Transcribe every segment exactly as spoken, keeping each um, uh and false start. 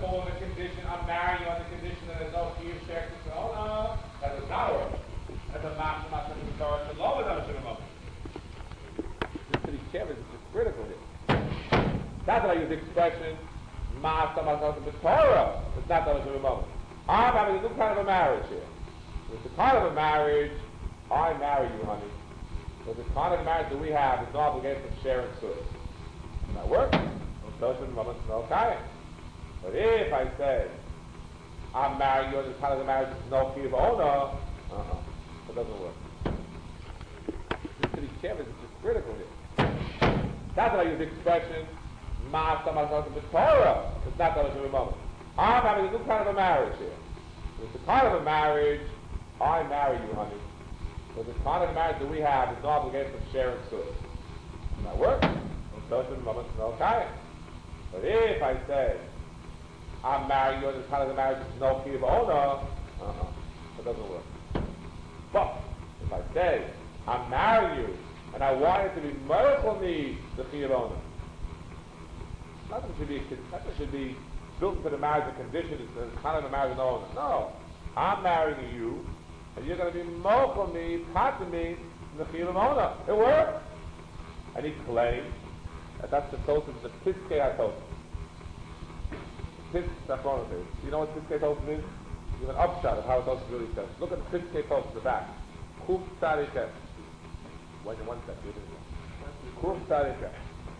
fall in the condition, I'm marrying you on the condition that there's no Kiyuv Shek Tzona, that does not work. That's a Mashma Mashma Torah Shalom is not a Shalom. Just to be careful, this is critical here. That's why I use the expression Mashma Mashma Torah. It's not that much of a moment. I'm having a new kind of a marriage here. It's the kind of a marriage, I marry you, honey. But the kind of marriage that we have is no obligation of sharing source. Does that work? No kind. But if I say, I'm marrying you, and the kind of the marriage is no key of owner, uh-uh. It doesn't work. Just to be careful, this is critical here. That's why I use the expression, Ma'aseh Ma'aseh B'Torah. It's not that much of a moment. I'm having a new kind of a marriage here. It's the kind of a marriage, I marry you, honey. But the kind of marriage that we have is no obligation of sharing source. Does that work? No kind. But if I say, I'm marrying you, and the kind of the marriage is no key of owner, uh-uh. It doesn't work. But if I say, I'm marrying you, and I want it to be miracle me, the key of owner, nothing should be, nothing should be built into the marriage a condition, it's the kind of the marriage no owner. No. I'm marrying you, and you're going to be miracle me, part of me, the key of owner. It works. And he claims that that's the toast, the Piskei HaTost. Piskei HaTost is. You know what Piskei HaTost is? You have an upshot of how it Toast really says. Look at the Piskei HaTost at the back. Kuf Tzadikeh. Wait one second. Kuf Tzadikeh.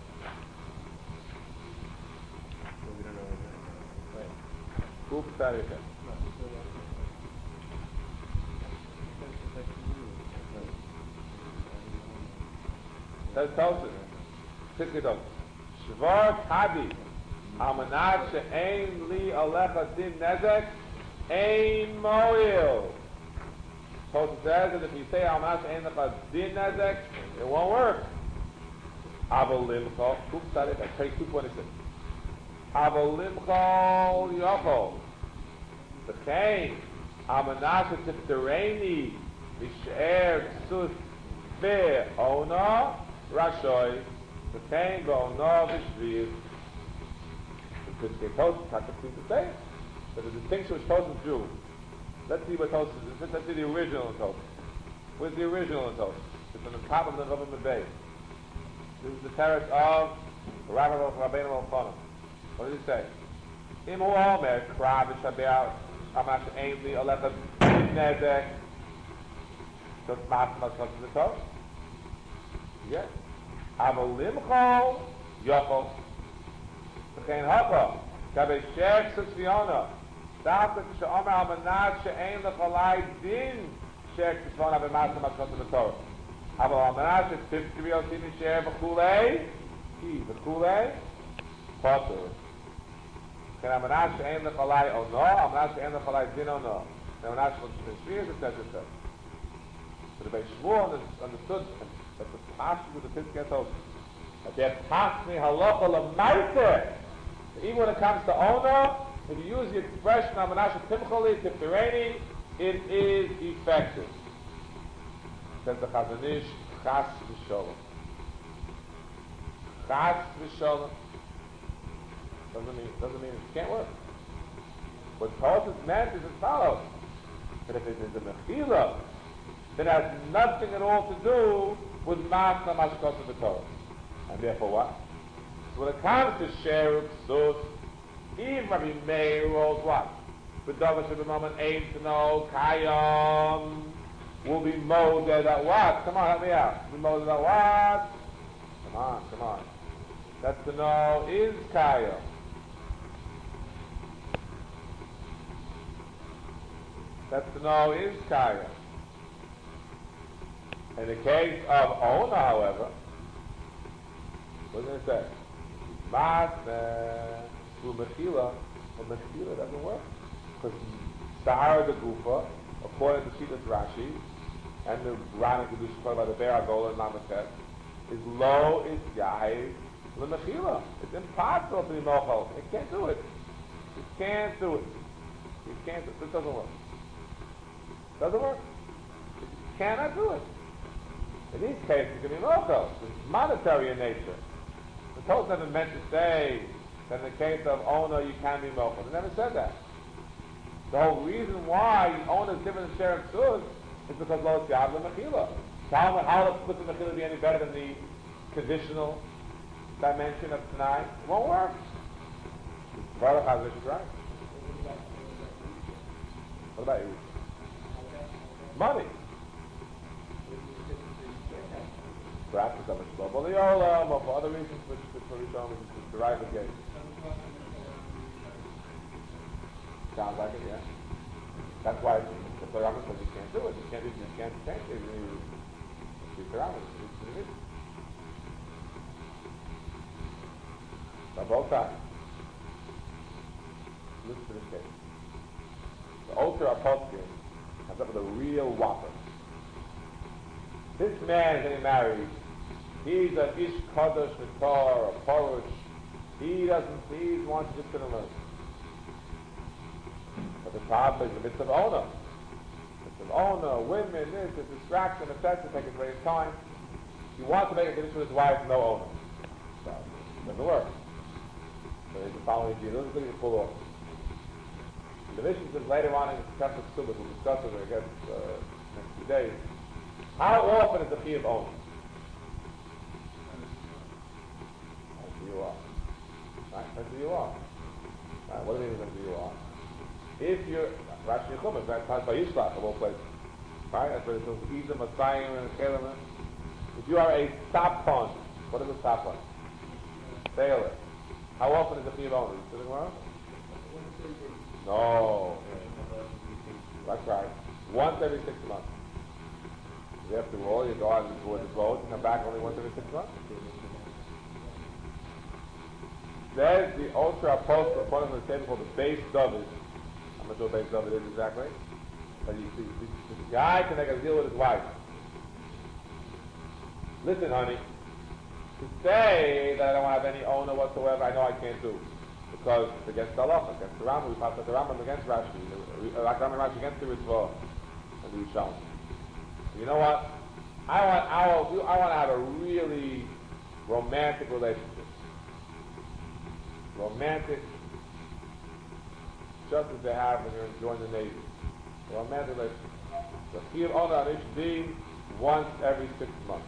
Kuf Tzadikeh. That's Toast. Piskei HaTost. Shvar Hadi. Amanat she'ein li alecha din nezek ein moil. Tosa says that if you say Amanat she'ein lecha din nezek, it won't work. Aval limcho, Kuf Tzadikeh, page two twenty-six. Aval limcho yochol. V'chein Amanat she'tiftereini v'she'er sus ve'ona rashoy v'chein ve'ona v'shvir. The Piskei HaTost has to seem to say it. So the distinction which Tosfos drew. Let's see what Tosfos is. Let's see the original Tosfos. Where's the original Tosfos? It's on the top of the Ravim Bey. This is the terrace of Rabbi Rabbeinu Elchanan. What does he say? Im hu omer krab v'shabeach amash ein li alecha nezek. So it's mas mas mas the Tosfos. Yes. Aval limcho yochol. V'chein hapa, kabei shech tzviona, dafka she'omer almanat she'ein lechalai din shech tzviona b'masam atzvot b'torah. Aval almanat she'tifkiri otim misher v'chulei, ki v'chulei, potter. V'chein almanat she'ein lechalai ono, almanat she'ein lechalai din ono. Almanat she'ein lechalai din ono, et cetera. So the Beis Shmuel understood that the passion with the Piskei HaTost, that they're passing halacha l'maiseh. Even when it comes to owner, if you use the expression Amanasha Timchali Tiftereni, it is effective. Says the Chazon Ish, Chas v'Sholom. Chas v'Sholom doesn't mean doesn't mean it can't work. What Tosfos meant is as follows: that if it is a mechila, then it has nothing at all to do with Masna Mashkos of the Torah. And therefore what? So when it comes to Sheruk, Sus, even Rabbi Meir rolls what? The Dava should be moment aim to know, Kayom will be molded at what? Come on, help me out. Be molded at what? Come on, come on. That's to know is Kayom. That's to know is Kayom. In the case of Ona, however, what does it say? Masna through Mechila, but Mechila doesn't work. Because Sahara the Gufa, according to Shitas Rashi, and the Rana Kedusha talk about the Be'er HaGola and Lamatet, is low, is Yahiv, the Mechila. It's impossible to be Mochel. It can't do it. It can't do it. It can't do it. It doesn't work. It doesn't work. It cannot do it. In these cases, it can be Mochel. It's monetary in nature. The Torah never meant to say then in the case of owner you can be mochel. They never said that. The whole reason why owner is different than share and tzuz is because lo siyad lemechila. So how how will the mechila be any better than the conditional dimension of tonight? It won't work. Baruch Hazar is right. What about you? Money. Perhaps it's a much more Boliola, or for other reasons which which for Rishon is derived again. Sounds like it, yeah. That's why the Torah says you can't do it. You can't do you can't change it. You you Torah is Now both sides. Listen to this case. The Oter Apostol comes up with a real whopper. This man is getting married. He's a ish kadosh mitar, a porush. He doesn't. He wants to just get alone. But the problem is the midst of owner. Midst of owner, women, this, this distraction, et cetera. Taking great time. He wants to make a condition with his wife, no owner. So it doesn't work. So here's the following year. This is going to pull off. The mission says later on in the Kesef Subas, we'll discuss it, I guess, uh, next few days. How often is the fee of owner? That's who you are. Right? That's who you are. Right? What do you mean that's who you are? If you're Rashi Chumash, that's how by Yishlach of all places. Right? That's what it says, Edom, Asayim, and Kalim. If you are a sapon, what is a sapon? Sailor. How often is the fee of owner? You sitting around? No. That's right. Once every six months. After all, you go out and board the boat and come back only once every six months. There's the ultra apostle according to the table called the base David. I'm not sure what base David is exactly. But you see, the guy can make a deal with his wife. Listen, honey, to say that I don't have any owner whatsoever, I know I can't do. Because it's against the law, against the Rambam, we passed the Rambam against Rashi, the Rambam Rashi against the Ritzvah, and the Yishalom. You know what? I want, I want, I want to have a really romantic relationship. Romantic, just as they have when you're enjoying the Navy. A romantic relationship. The fee of owner should be once every six months.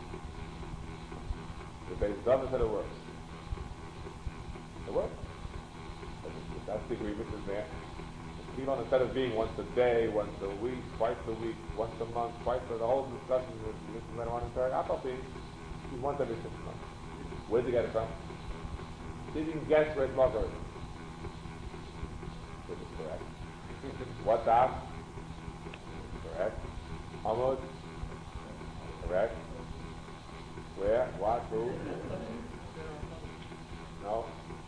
The base doesn't said it works. It works. That's the agreement is there. Even instead of being once a day, once a week, twice a week, once a month, twice a the whole discussion with this is later on in Torah, I'll be once every six months. Where'd you get it from? See if you can guess where it's mother is. This is correct. What's up? Correct. Almost. Correct. Where? What? Who? No.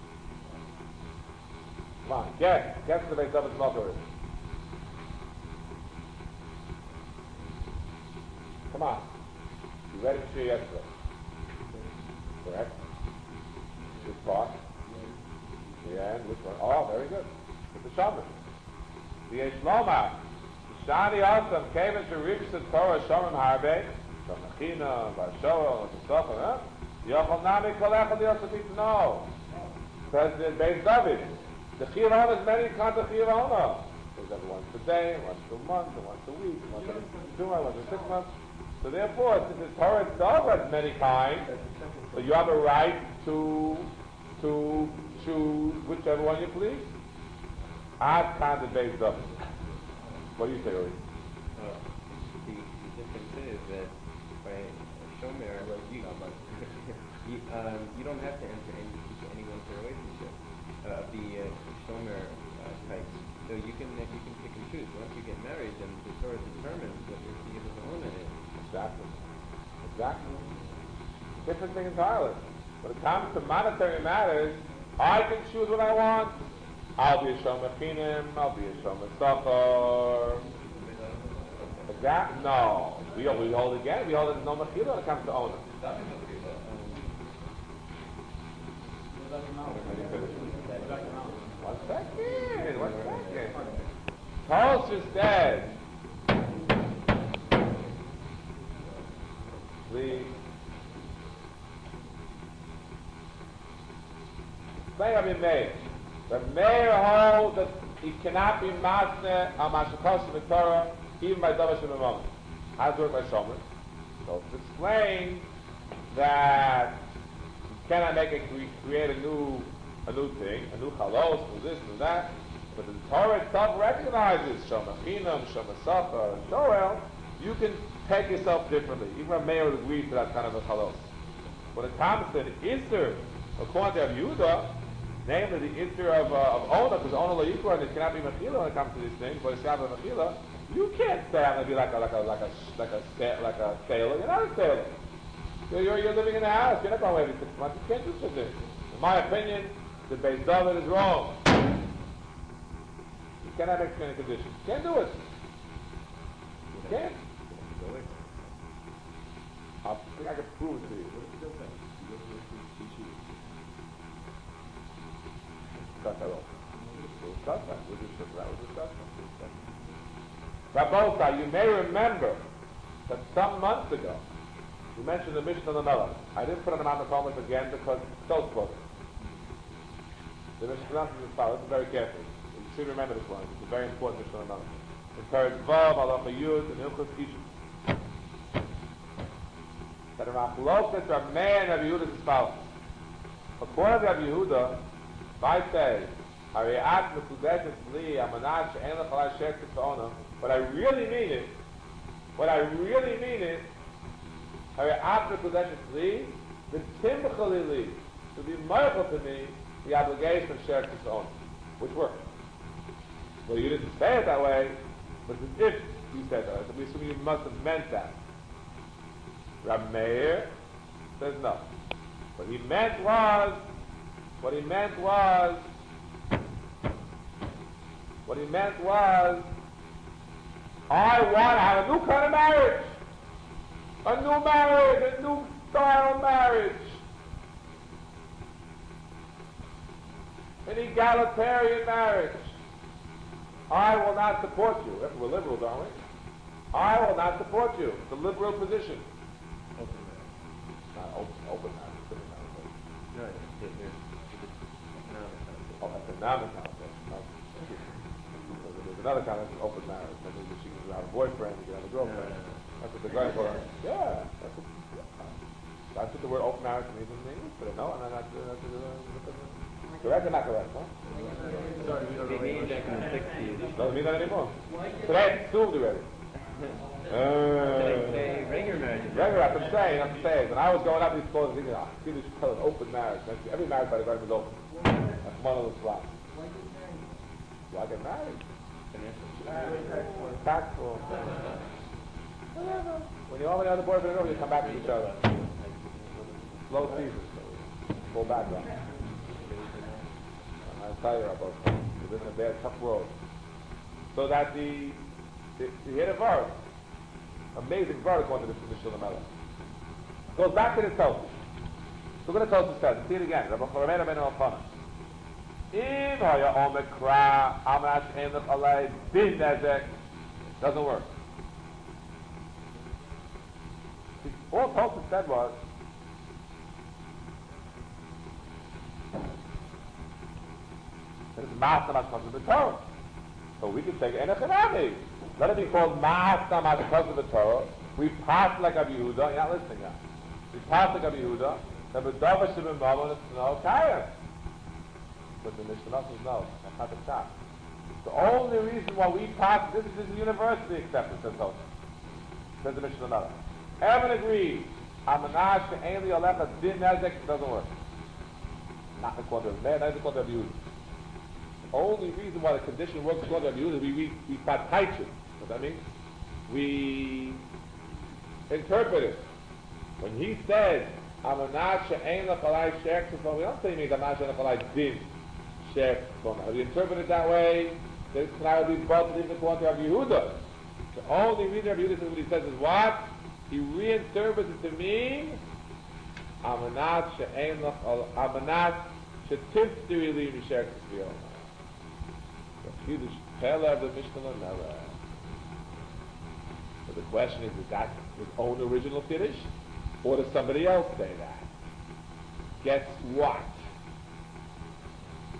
Come on, guess. Guess the base of its mother is. Come on. You read it to you yesterday. Correct? Which part? The end. Which one? Oh, very good. It's the Shabbos. The Yeshloma. The Shani Asam came into Rips the Torah Shomim Harbe. Shomachina, Vashoa, Vasocha, huh? Yochel Nami Kolech and the Yosef to know. Says the base David. The Chiyuv Hona is many kinds of Chiyuv Hona. There's every once a day, once a month, once a week, once every two months, once every six months. So therefore, since the Torah itself has many kinds, so you have a right to to choose whichever one you please. Ad kind of based up. What do you say, Ori? Uh, the, the difference is that by Shomer, you, you, um, you don't have to enter any, anyone's relationship. Uh, the uh, Shomer uh, types. So you can uh, you can pick and choose. Once you get married, then the Torah determines what your fee of the owner is. Exactly. Exactly. Different thing entirely. When it comes to monetary matters, I can choose what I want. I'll be a Shomer Chinim, I'll be a Shomer Sachar. Exactly. No. We, we hold again. We hold it no mechila when it comes to owner. One second, one second. Tosfos says, please. Say Rabbi Rabbi Meir. Rabbi Meir holds that he cannot be masne al mashakos in the Torah even by Davash and Mamon. How to do it by Shomer? So to explain that you cannot make a create a new a new thing, a new chalos, new this, new that. But the Torah itself recognizes Shoma Chinam, Shoma Safa, and Shoel. You can take yourself differently. Even Rabbi Meir would agree to that kind of a chalos. When it comes to the Isser, according to Rabbi Yehuda, namely the Isser of, uh, of Ona, because Ona lo yikra, and it cannot be Mechila when it comes to these things, but it's not Mechila, you can't say I'm going to be like a, like a, like a, like a, like a sailor. You're not a sailor. You're, you're, you're living in a house. You're not going away every six months. You can't do such a thing. In my opinion, the Beis David is wrong. You cannot make any conditions. You can't do it. You can't. I think I can prove it to you. Discuss that also. We'll discuss that. We'll discuss that. We'll discuss that. Rabbi, you may remember that some months ago we mentioned the Mishnah on the Melech. I didn't put it on the comments again because it's so close. The Mishnah is as follows. Listen very carefully. You should remember this one. It's a very important Mishnah on the Melech. In Peretz Vav, Halacha Yud, and Hilchos Ishus. That in Machlokas, Rabbi Meir and Rabbi Yehuda is as follows. According to Rabbi Yehuda, if I say, what I really mean is, what I really mean is, the timchali to be mindful to me the obligation of share own, which works. Well, you didn't say it that way, but it's as if you said that. So we assume you must have meant that. Rabbi Meir says no. What he meant was, what he meant was, what he meant was, I want to have a new kind of marriage. A new marriage, a new style of marriage. An egalitarian marriage. I will not support you. We're liberals, aren't we? I will not support you. It's a liberal position. Open marriage. Not open, open marriage. Open marriage. No, there's economic concept. Oh, economic concept. No. There's another kind of open marriage. That means that she can have a boyfriend, she can have a girlfriend. No, no, no. That's what they're going for. Yeah, that's what, that's what the word open marriage means in English, but no, and that's, that's, that's, that's correct or not correct, huh? Sorry, we don't mean that in the sixties. Doesn't mean that anymore. Today it's assumed already. Today, regular marriage. Regular, I'm saying, I'm saying. When I was going up these schools, thinking, ah, see this color, open marriage. Every marriage by the government is open. That's one of the slots. Why get married? Tactful. When you only have the boyfriend over, you come back to each other. Slow season. Full background. I'll tell you about it. We live in a bad, tough world. So that the, the, the hit a verse, amazing verse according to this Mishnah Melech. Goes back to the Tosfos. So we're going to Tosfos says, see it again. Rabbi Charemein Rabbeinu Elchanan. Im haya omikra amash enlich alei din nezek. Doesn't work. See, all Tosfos said was, that it's Ma'aseh Mashkos of the Torah. So we can take Enochinami. Let it be called Ma'aseh Mashkos of the Torah. We pass like Rabbi Yehuda. You're not listening now. We pass like Rabbi Yehuda. That the Dava Shimon Mamon is no Kayim. But the Mishnah says no. That's not the shot. The only reason why we pass, this is, this is university acceptance, says Tosfos. Says the Mishnah Melech. Everyone agrees. Amanash She'en Li Alecha Din Nezek doesn't work. Not according to Rabbi Meir, not according to Rabbi Yehuda. The only reason why the condition works according to Rabbi Yehuda is we we we pataichu. What that means? We interpret it. When he said Amanash She'en L'Chalai She'ek Tzifon, we don't say he means Amanash She'en L'Chalai Din She'ek Tzifon. If we interpret it that way, this cannot be both even according to Rabbi Yehuda. The only reason Rabbi Yehuda says what he says is what? He reinterprets it to mean Amanat she'ein lach Amanat she'tiftiri li mishek tzviyot. The Chiddush Pele of the Mishnah Melech. So the question is, is that his own original Kiddush? Or does somebody else say that? Guess what?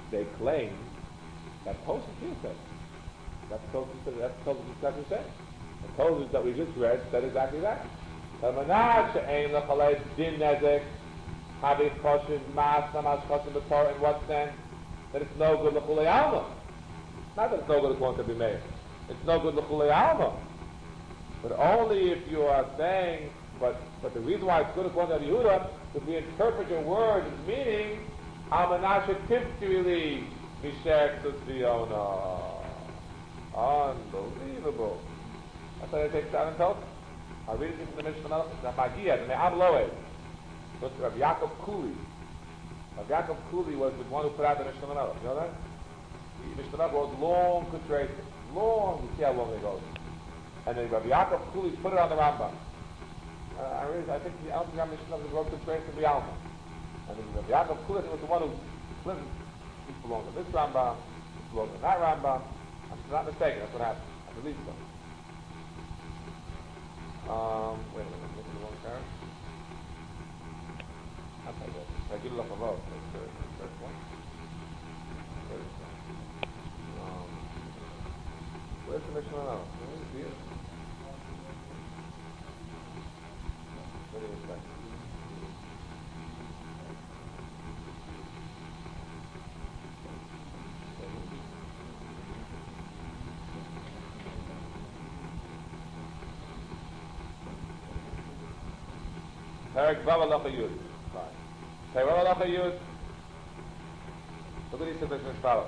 they claim that Tosfos here says. That's Tosfos. That's Tosfos exactly saying. The Tosfos that we just read said exactly that. Talmanah she'ein lechalei din nezek having kosher mas namash kosher b'torah. In what sense? That it's no good l'chulei alma. Not that it's no good according to Bimei. It's no good l'chulei alma. But only if you are saying, but but the reason why it's good according to Yehuda, if we interpret your words as meaning Almanasha Tiftirili Mishek Tzviona. Unbelievable. That's how they take down and tell. I read it from the Mishnah Melech, the Magia, the Me'am Loe. Goes to Rabbi Yaakov Kuli. Rabbi Yaakov Kuli was the one who put out the Mishnah Melech. You know that? The Mishnah Melech was long, good long, you see how long it goes. And then Rabbi Yaakov Kuli put it on the Rambam. Uh, I, really, I think the Al Mishnah Melech wrote the trace of the Alma. And then Rabbi Yaakov Kuli was the one who flipped. This belongs to this Rambam, this belongs to that Rambam. I'm not mistaken, that's what happened. I believe so. Um, wait a minute, I'm looking at the wrong card. I'll tell you what. I give it up a vote. That's the first one. Where is that? Um, where's the Mishnah now? Where is it? What is that? Perek Vav Halacha Yud. Perek Vav Halacha Yud. Look what he said this Mishpala.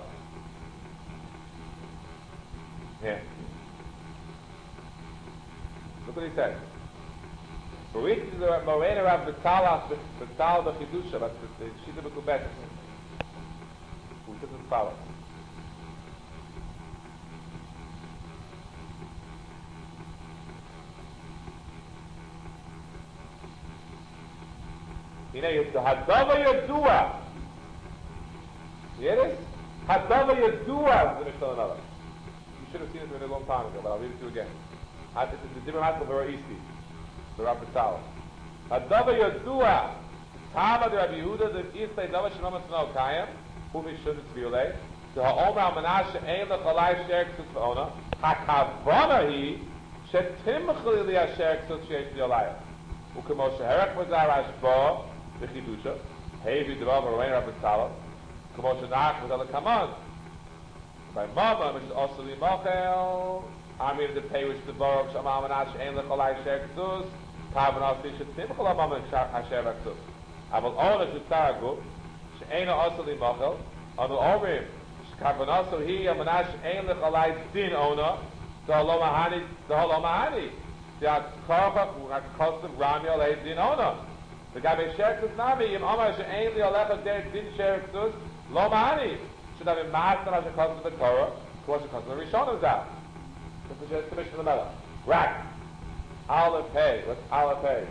Here. Look what he said. We read the Morena Rav B'Tal B'Tal B'Chidusha. That's the Shita B'Kubetis. Who said this Mishpala? You know, the Hadava Yadua. You hear this? Hadava Yadua is the Mishnah Melech. You should have seen it a long time ago, but I'll read it to you again. This is the different matter of Vera Isti, the Rav B'Tal. Hadava Yadua. Tama the Rabbi Yehuda the Isay Dava Shalom Tzno Kayim. Who Mishun Tzviulei. The Ha'omer Menashe Ein Lechalai Sher K'Tzut V'Ona. Hakavana Hi Shetimchli Li Asher K'Tzut Sheyesh Tzviulei. Ukemo Sheherek Mazar Ashba. The Chidusha, Hevi Devav Roen Rabbi Tzala, Kamosha Nach with Kaman. By Mama, which is also the Mochel, Amir the Pei, which the Baruch Shamam and Ash Ein Lechalai Sher K'Tzuz, Tavan Asi Shetim Chol Amam Asher K'Tzuz. Aval Ona Shetaragu, She'ena also the Mochel, Aval Omrim, Shkavan also he Amanash Ein Lechalai Din Ona, the Halomahani, the Halomahani, the Akarcha, Akakosim Rami Olei Din Ona. The guy may share k'tus nami, im omar she'ein li olecha der din share k'tus, lo ma'ani. Should have been master as a custom of the Torah, who was a custom of the Rishonim out. This is the Mishnah of the Melech. Rak. Aleph Pei. What's Aleph Pei?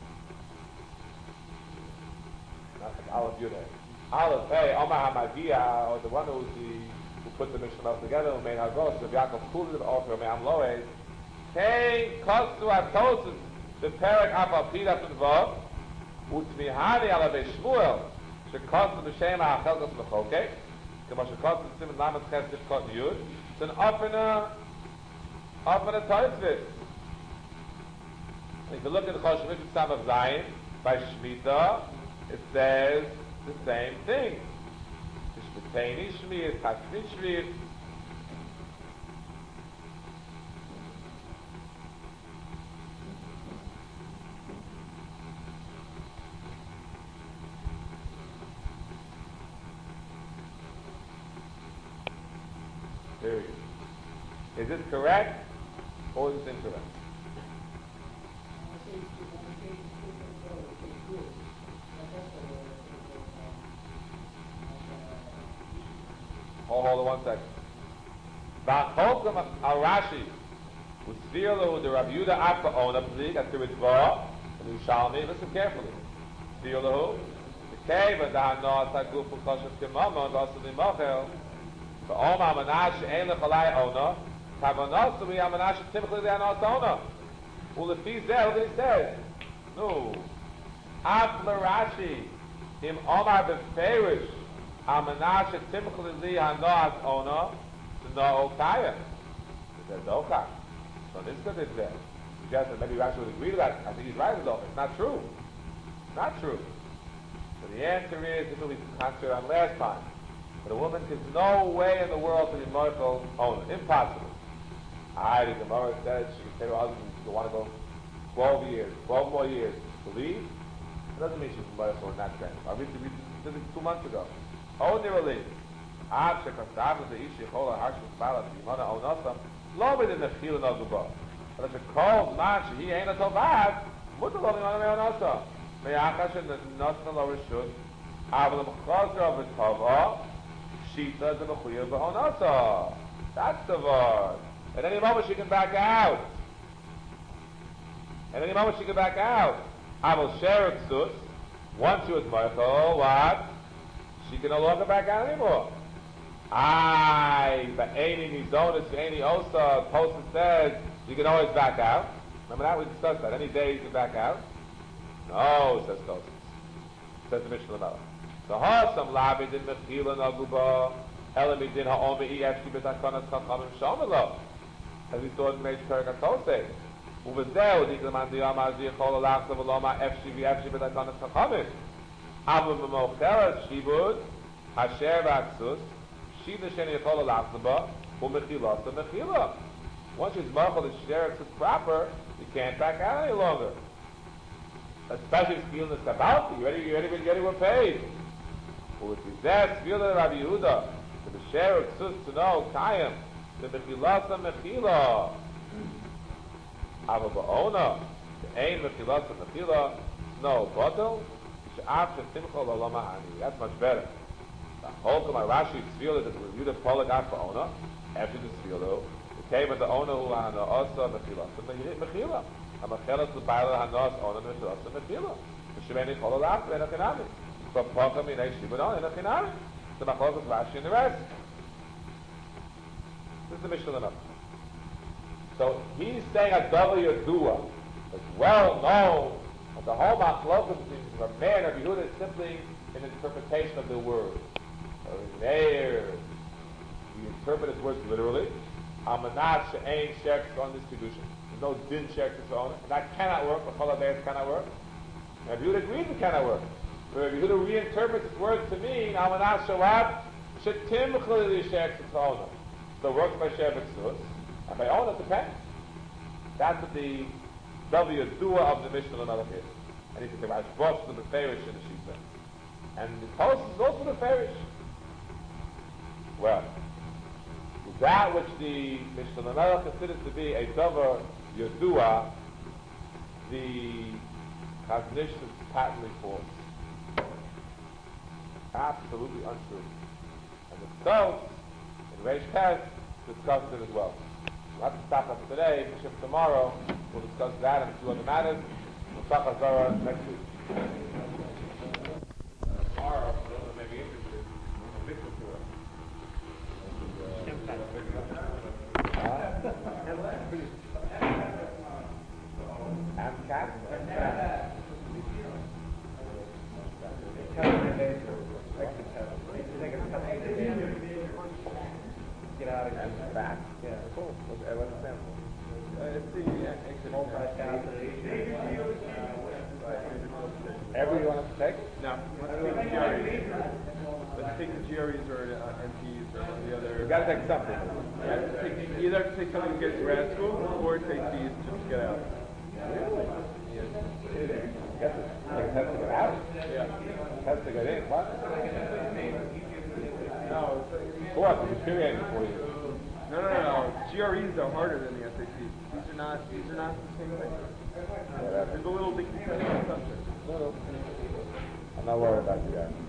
Not Aleph Yudeh. Aleph Pei, Omar HaMagia, or the one who's the, who put the Mishnah Melech together, who made Hagos, of Yaakov Kuli, the author of Me'am Loez. Kei kostu atosus, the Perek Apal Pidas and Vav, Utzmihani ala Shmuel, shekost b'shem ha'achelkas b'chokek, k'ma shekost b'sim lamet ches tifkot yud. It's an offener, offener toitzvit. If you look at the Choshen Mishpat Sam of Zion, by Shemitah, it says the same thing. Tishbeteni Shmir, Tashmi Shmir. Period. Is it correct or is it incorrect? Hold, hold on one second. Ba'chokum al-Rashi u'sviru the Rav Yehuda Abba Ona Plig at the Ritzvah and Yerushalmi. Listen carefully. Sviru the cave and the Hana Saguf Ukoshes Kemama and also the Mochel. The Oma Manash Ein Lechalai Ona Kavanos to be Amanash typically they are not Ona. Well, if he's there, what did he say? No. Af Rashi Him Omar Beferish Amanasha Timchel Li Hanoas Ona No Okaya. There's no Okaya. So this is it there. Suggests that maybe Rashi would agree to that. I think he's right though. It's not true. Not true. So the answer is, this will be concentrated on last time. But a woman has no way in the world to be Moichel Ona. Impossible. I, the Gemara says she can say to her husband, you want to go twelve years, twelve more years to leave? It doesn't mean she's Moichel in that sense. I read this two months ago. Only relief. Ab shekasavas the ishi chola harshus balas yimana onasam lo b'din nechil naguba. But if it calls man shehi ain't a tovad, mutar lo b'yimana me'onasam. Me'achash and nasna lo rishus. Aval m'chazra v'tava shita the mechuyev b'onasam. That's the word. At any moment she can back out. At any moment she can back out. Aval sher sus. Once she was Moichel, what? She can no longer back out anymore. Aye, but any mizonis, any osa, Tosa says you can always back out. Remember that? We discussed that. Any day you can back out. No, says Tosa. Says the Mishnah Lamela. So Hasam lavi din mechila naguba, elemi din ha'omi efshi b'takanas chachamim shomelo. As we saw in the Meish Perek HaTosei. Uvezeu dikleman diyama ziyachol alachta v'loma efshi v'efshi b'takanas chachamim. Avu b'mocheres shibud, asher v'aksus, shibud sheni yachol alachta u'mechila mechila. Once she's mochel the sheriff is proper, you can't back out any longer. Especially if feeling the sabbalti, you ready, you ready, you ready, we're paid. With that, feel the Rabbi Yehuda, the sheriff sus to know, kayim, the mechila mechila. Avu ba'ona, the ain mechila mechila, no, bottle. That's much better. The whole of my Rashi Tzvila that we the Polag after owner, after the Tzvila, it came with the owner who had the Osa Mechila. So Mechila. A Mechila to Baila Hanos owner Mechila to Mechila. The Shemeni Polag after and a Kinami. So Poga Minay Shibadon and a Kinami. The Machok of Rashi and the rest. This is the Mishnah enough. So he's saying a W Dua. It's well known. But the whole machlokas of a man of Yehuda is simply an interpretation of the word. So there, we interpret his words literally. Amanat she'ein shekes on this kedusha. There's no din shekes on it. And that cannot work. The cholav cannot work. And Yehuda agrees it cannot work. But Yehuda reinterprets his words to mean amanat she'wat she'tim chalili shekes on it. So it works by shevet sus. And by own it depends. That's what the W Dua of the Mishnah another case. And he can say, I brought to the Farish in the Shita. And the post is also the Farish. Well, that which the Mishnah Lamela considers to be a Dover Yodua, the cognition is patently false. Absolutely untrue. And the Tzos, in Reish Tes, discussed it as well. We'll have to stop us today. If we shift tomorrow, we'll discuss that and a few other matters. We'll stop us Zara next week. Tomorrow, maybe interested, listen to us. And cat? Get out of here. And back. Yeah, cool. What's the sample? Uh, it's the exit. Every you want to take? No. Let's take the G R Es. Let's take the G R Es or uh, N Ps or the other. You got to take something. You have to take, you either have to take something to get to grad school or take these to just get out. Really? Yes. You have to take a test to get out? Yeah. Test to get in? What? No, it's of course, it's infuriating for you. No, no, no, no. G R Es are harder than the S A Ts. These are not, these are not the same thing. Yeah, there's a little bit depending on the subject. No, no. I'm not worried about you guys.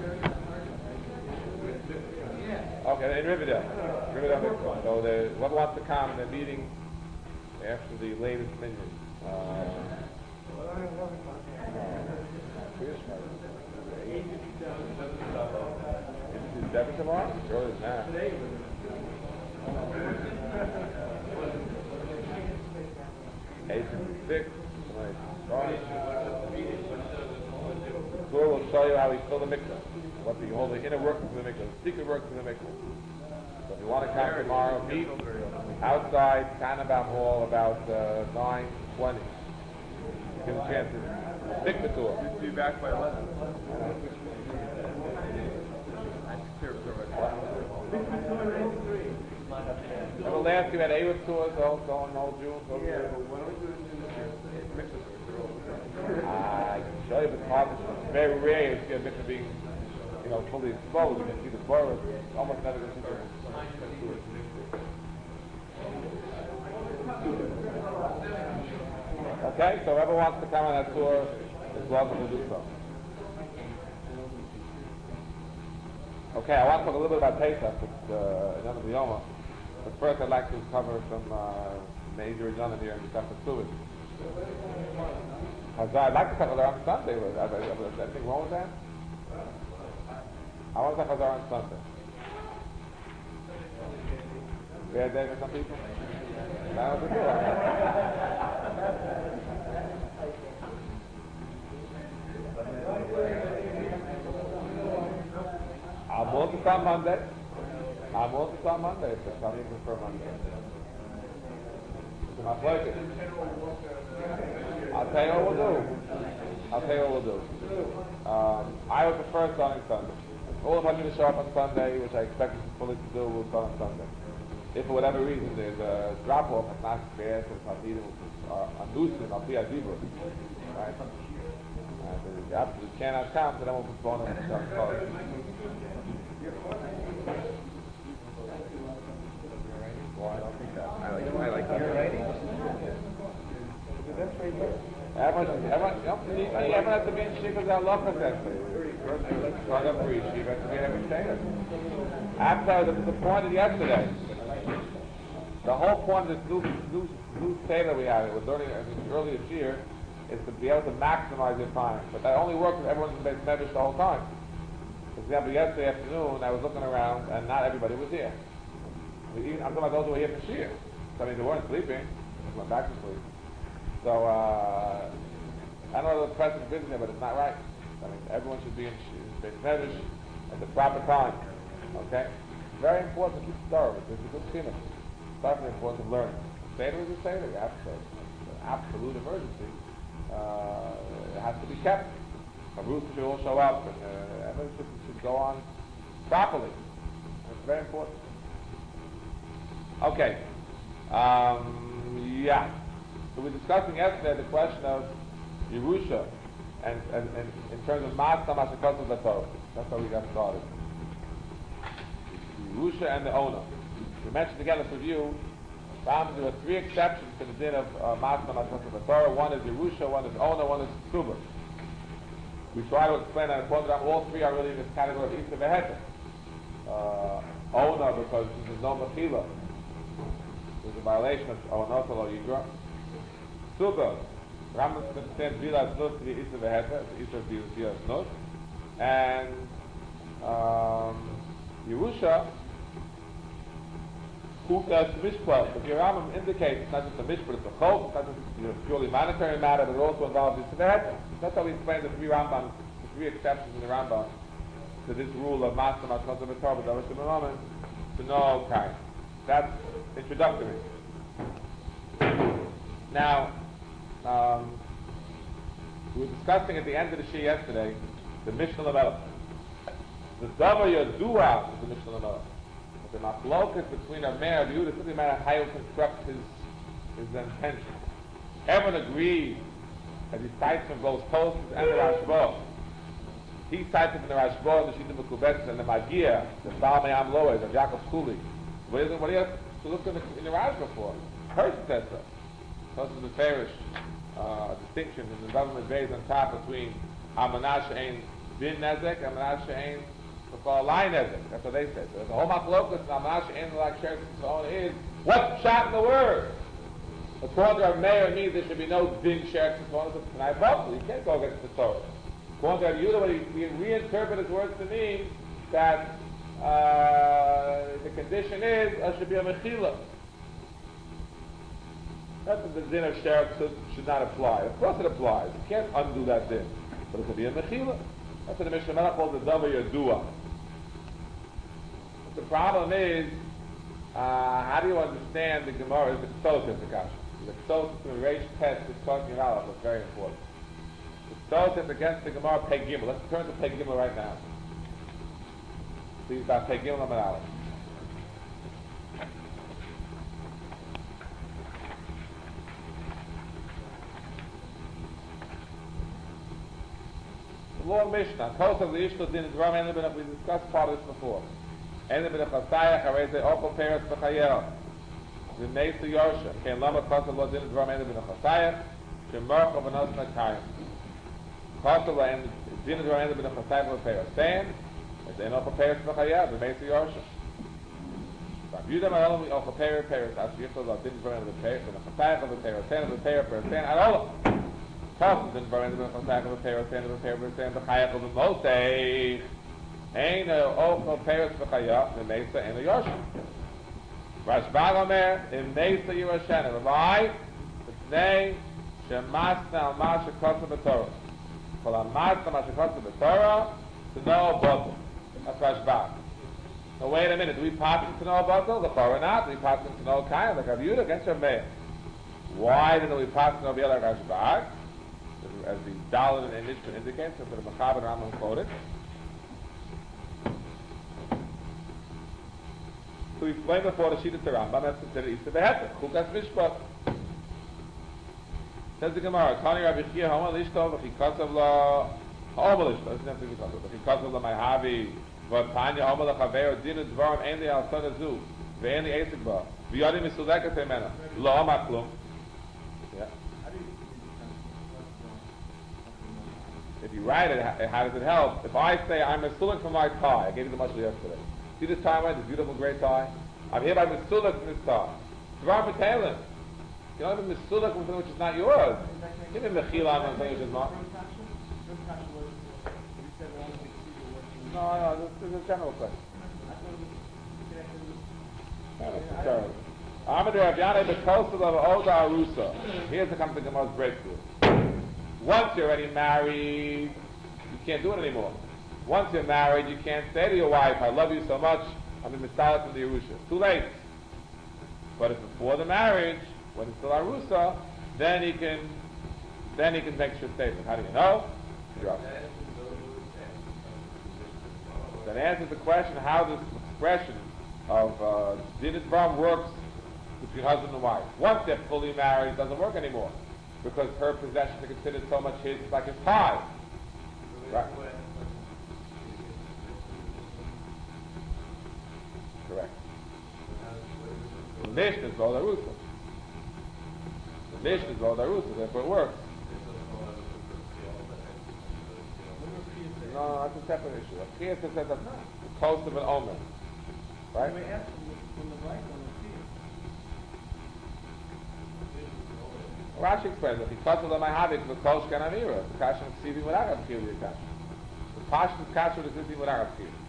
Okay, in Riverdale. Riverdale next one. So the, what wants to come in the meeting after the latest minion? Uh, Is seven tomorrow? It's earlier than that. Eight and six. Tonight. Floor will show you how we fill the mikvah, what the all the inner workings of the mikvah, the secret workings of the mikvah. So if you want to come tomorrow, meet outside Tannenbaum Hall about uh, nine twenty. Give a chance to stick the tour. You'd be back by eleven. And the last year we had Arab tours, all going all June. All Yeah, June. but why don't we do it in mixer tours? I can show you, but it's hard. It's very rare to see a mikvah being, you know, fully exposed. You can see the border. It's almost never going to see the Okay, so whoever wants to come on that tour is welcome to do so. Okay, I want to talk a little bit about Pesach. It's uh, another Yoma. But first I'd like to cover some uh, major Yonim here in the Sefet Suvis. I'd like to talk Chazar on Sunday. Is there anything wrong with that? I want to talk Chazar on Sunday. Bad day for some people? That was a good. I'm willing to come Monday. I'm willing to come Monday if some people prefer Monday. It's my pleasure. I'll tell you what we'll do. I'll tell you what we'll do. Um, I would prefer starting Sunday. All of us need to show up on Sunday, which I expect us fully to do, we'll start on Sunday. If for whatever reason there's a drop-off, it's not fair to the Talmidim, uh, on Lucy, I'll be at Zibur. Right? Uh, if you absolutely cannot come, then I won't postpone it and start calling. Well, I don't think that. I like, I like your writing. That's right there. Everyone, everyone, you know, you, everyone has to be in Shiva Zalach essentially. Start up for Yeshiva, has to be in every Seder. After the, the point of yesterday, the whole point of this new, new, new Seder we have, we're learning I mean, earlier this year, is to be able to maximize your time. But that only works if everyone's in Beit Medrash the whole time. For example, yesterday afternoon, I was looking around, and not everybody was here. I mean, even, I'm talking about those who were here for Shir. So, I mean, they weren't sleeping. They just went back to sleep. So, uh, I don't know the press is busy there, but it's not right. I mean, everyone should be in Beit Medrash at the proper time. Okay? Very important to keep it thorough. It's a good schema. It's definitely important to learn. Seder is a Seder. You have to. It's an absolute emergency. Uh, it has to be kept. Ruth should all show up, and uh, everything should, should go on properly. It's very important. Okay. Um, yeah. So we're discussing yesterday the question of Yerusha, and, and, and in terms of Masna Mashakos of the Torah. That's how we got started. Yerusha and the owner. We mentioned again, let's review. Found there are three exceptions to the din of uh, Masna Mashakos of the Torah. One is Yerusha, one is owner, one is Ksuba. We try to explain that all three are really in this category of Isa Veheta. Uh, owner, because there's no Mechila. There's a violation of Onotel or Yigra. Suba, Rambam understands Bila Snus to be Isa Veheta, Isa of Bila Snus. And um, Yerusha, Kuka Mishpah. But your Rambam indicates it's not just a Mishpah, it's a Chol, it's not just a purely monetary matter, but it also involves Isa Veheta. That's how we explain the three Rambam, the three exceptions in the Rambam to this rule of Masna Mashakos of the Torah, to no kind. That's introductory. Now, um, we were discussing at the end of the Shia yesterday the Mishnah Lamelech. The Davar Yadua is the Mishnah Lamelech. But the machlokas between a mayor of Yehuda, simply a matter of how he constructs his, his intention. Everyone agrees that he cites from both Tosfos and the Rashba. He cites from the Rashba, the Shita Mekubetzes, and the Magia, the Baal Me'am Loez, of Yaakov Skuli. What is it? What do you have to look in the, in the Rashba for? Person says so. Tosfos is the fairish uh, distinction in the government based on top between Amanash Ein Bin Nezek and Amanash Ein Lai Nezek. That's what they say. So the whole machlokas Amanash Ein Lai Sherek is what's shot in the word? According to our mayor means there should be no din sherek components of Tanai Bavli. You can't go against the Torah. According to our Yehuda, what he, he reinterpret his words to mean that uh, the condition is there should be a mechila. That's what the din of sherek should not apply. Of course it applies. You can't undo that din. But it could be a mechila. That's what the Mishnah Melech calls the Davar Yadua. But the problem is, uh, how do you understand the Gemara? The Ksos of the Kasha. The Ksos of the Reish Tet is talking about is very important. The Ksos is against the Gemara Pei Gimel. Let's turn to Pei Gimel right now. Please, about Pei Gimel Amar Aleph. Long Mishnah. Kos of the Ishto Din Dvarim Ein Lebinach. We discussed part of this before. Ein Lebinach Chasayach Harei Zei Ochel Peres B'Chayel. The Meisa Yosha. Kein Lama Kos of Lo Din Dvarim Ein Lebinach Chasayach. Shemorch of Anos Nakayim. Kos of Lo Din Dvarim Ein Lebinach Chasayach B'Peres. Saying, it's Ein Ochel Peres B'Chayel. The Meisa Yosha. Rabbi Yehuda Mahalam we Ochel Peres Peres. As Yifto Lo Din Dvarim Ein Lebinach Chasayach B'Peres. Saying B'Peres Peres. Saying Adolah. Kos din Dvarim Ein Lebinach Chasayach B'Peres. Saying B'Peres. Saying B'Chayach B'Mosei. Ein Ochel Peres B'Chayach. The Meisa Ein Yosha. Rashbag Omer, in Meisa Yerushalayim. Why? T'nei shemasna al ma shekotza b'Torah. Kol amasna ma shekotza b'Torah, to know a bottle. That's Rashbag. Now wait a minute, do we pass him to know a bottle? The Torah not. Do we pass him to know a kain? Like Rav Yehuda against Rav Meir. Why didn't we pass him to know like Rashbag? As the Dalit and Nishman indicates, and the Mechaber and Rambam quoted. So we explained before the Shita to Rambam, that's considered Isa Beheter, Chukas Mishpat. Says the Gemara, Tani Rabbi Chia, Homa Lishto, V'chikasav La, Homa Lishto, doesn't have to be V'chikasav, V'chikasav La Mayhavi, V'tanya Homa La Chaveir, Dinu Dvarim, Ein Li Al Son Azu, V'ein Li Esik Ba, V'yodim Misudeka Teimena, Lo Homa Klum. Yeah. If you write it, how does it help? If I say, I'm a sulik for my tie, I gave you the mushal yesterday. See this tie, right? This beautiful gray tie? I'm hereby misulak from this tie. Dvar B'Teilim. You don't have a misulak from something which is not yours. Give me mechila on something which is not. No, no, this is a general question. Amad Rav Yanai B'Kosel of Oda Arusa. Here's the come to Gemara's breakthrough. Once you're already married, you can't do it anymore. Once you're married, you can't say to your wife, I love you so much, I'm in Misalat in the Yerusha. Too late. But if before the marriage, when it's still Arusa, then he can then he can make sure statement. How do you know? That answers the question how this expression of uh, Din Dvarim works between husband and wife. Once they're fully married, it doesn't work anymore. Because her possessions are considered so much his, it's like his tie. Right. Correct. The Mishnah is Lo Darusa. The Mishnah is Lo Darusa, therefore it works. No, that's a separate issue. A Chiyah says that the coast of an Omer. Right? Rashi explains that because of the Mahavik, the Kosh Kan Amira, the Kasha is receiving without a Chiyah, the Kasha. The Pasha is Kasha is receiving without a Chiyah.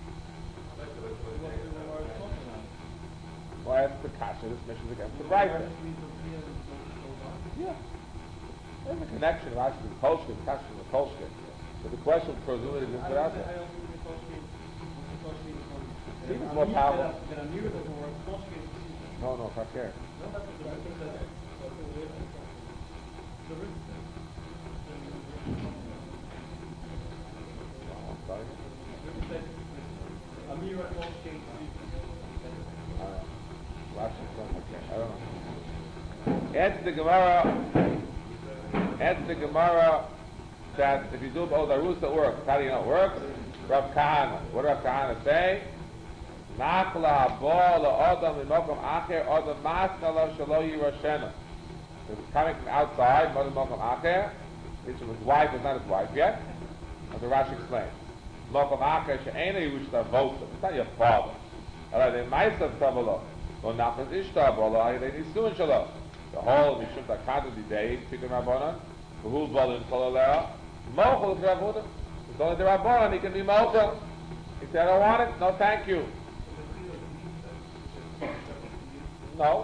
Well, that's the Kasha, this mission is against the Brayta. Yeah. There's a connection, Rashi is the Kolshkin, the Kasha is the Kolshkin. But the question presumably is without that. See, it's more powerful. No, no, fuck care. I don't know. Answer the Gemara. Answer the Gemara that if you do Oda Arusa, it works. How do you know it works? Rav Kahana. What does Rav Kahana say? Nachla haba la'adam l'mokom acher adam masna lo shelo yirashena. If it's coming from outside, Modim Mokum Acher, which his wife is not his wife yet, as the Rashi explains. Mokum Acher she'ena Yerusha Vosa. It's not your father. Alright, they might have trouble. Lo nachas ishtar bolo, they nisuin shalo. The whole Mishum Takadu Didei, Pikum Rabbanan, V'hu Bolin Kolalera, Mochel is Ravudim. It's only the Rabbanan, he can be Mochel. He said, I don't want it, no thank you. No.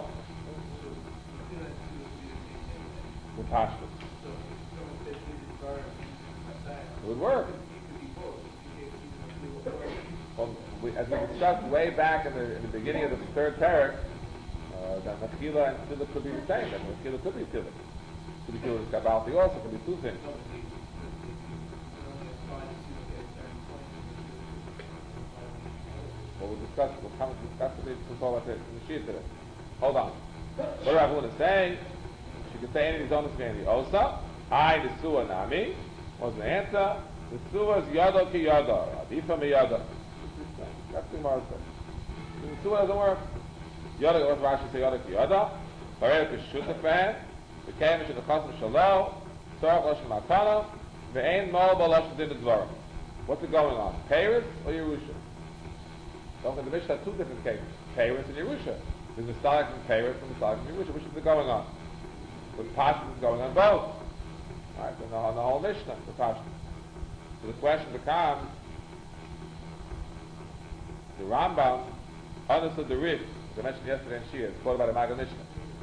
With Pashtus. It would work. way back in the, in the beginning of the third parak, uh, that Mechila and Tzilah could be the same. That Mechila could be Tzilah. Could be Tzilah Kabbalti also, could be two things. Well, we'll discuss, we'll come and discuss the before in the Shia today. Hold on. What Rav Huna is saying, she could say any of these owners can be Osa, I, the Suah Nami. What's the answer? The Suah is Yada ki Yada, Adifa mi Yada. That's the Gemara says. The Suah doesn't work. Yada, what Rashi say Yada ki Yada, Barek is Shutafan, the Kamish and the Chasam Shalom, Sarach Lashon Makana, Ve'ein Mal Balashon Din Dvarim. What's it going on? Paris or Yerusha? Don't think the Mishnah has two different cases. Paris and Yerusha. There's a Mistalik from Paris and a Mistalik from Yerusha. Which is it going on? The Pashtus is going on both. Right? So on the whole Mishnah, the Pashtus. So the question becomes, the Rambam understood the Rif, as I mentioned yesterday in Shia, it's quoted by the Maggid Mishnah.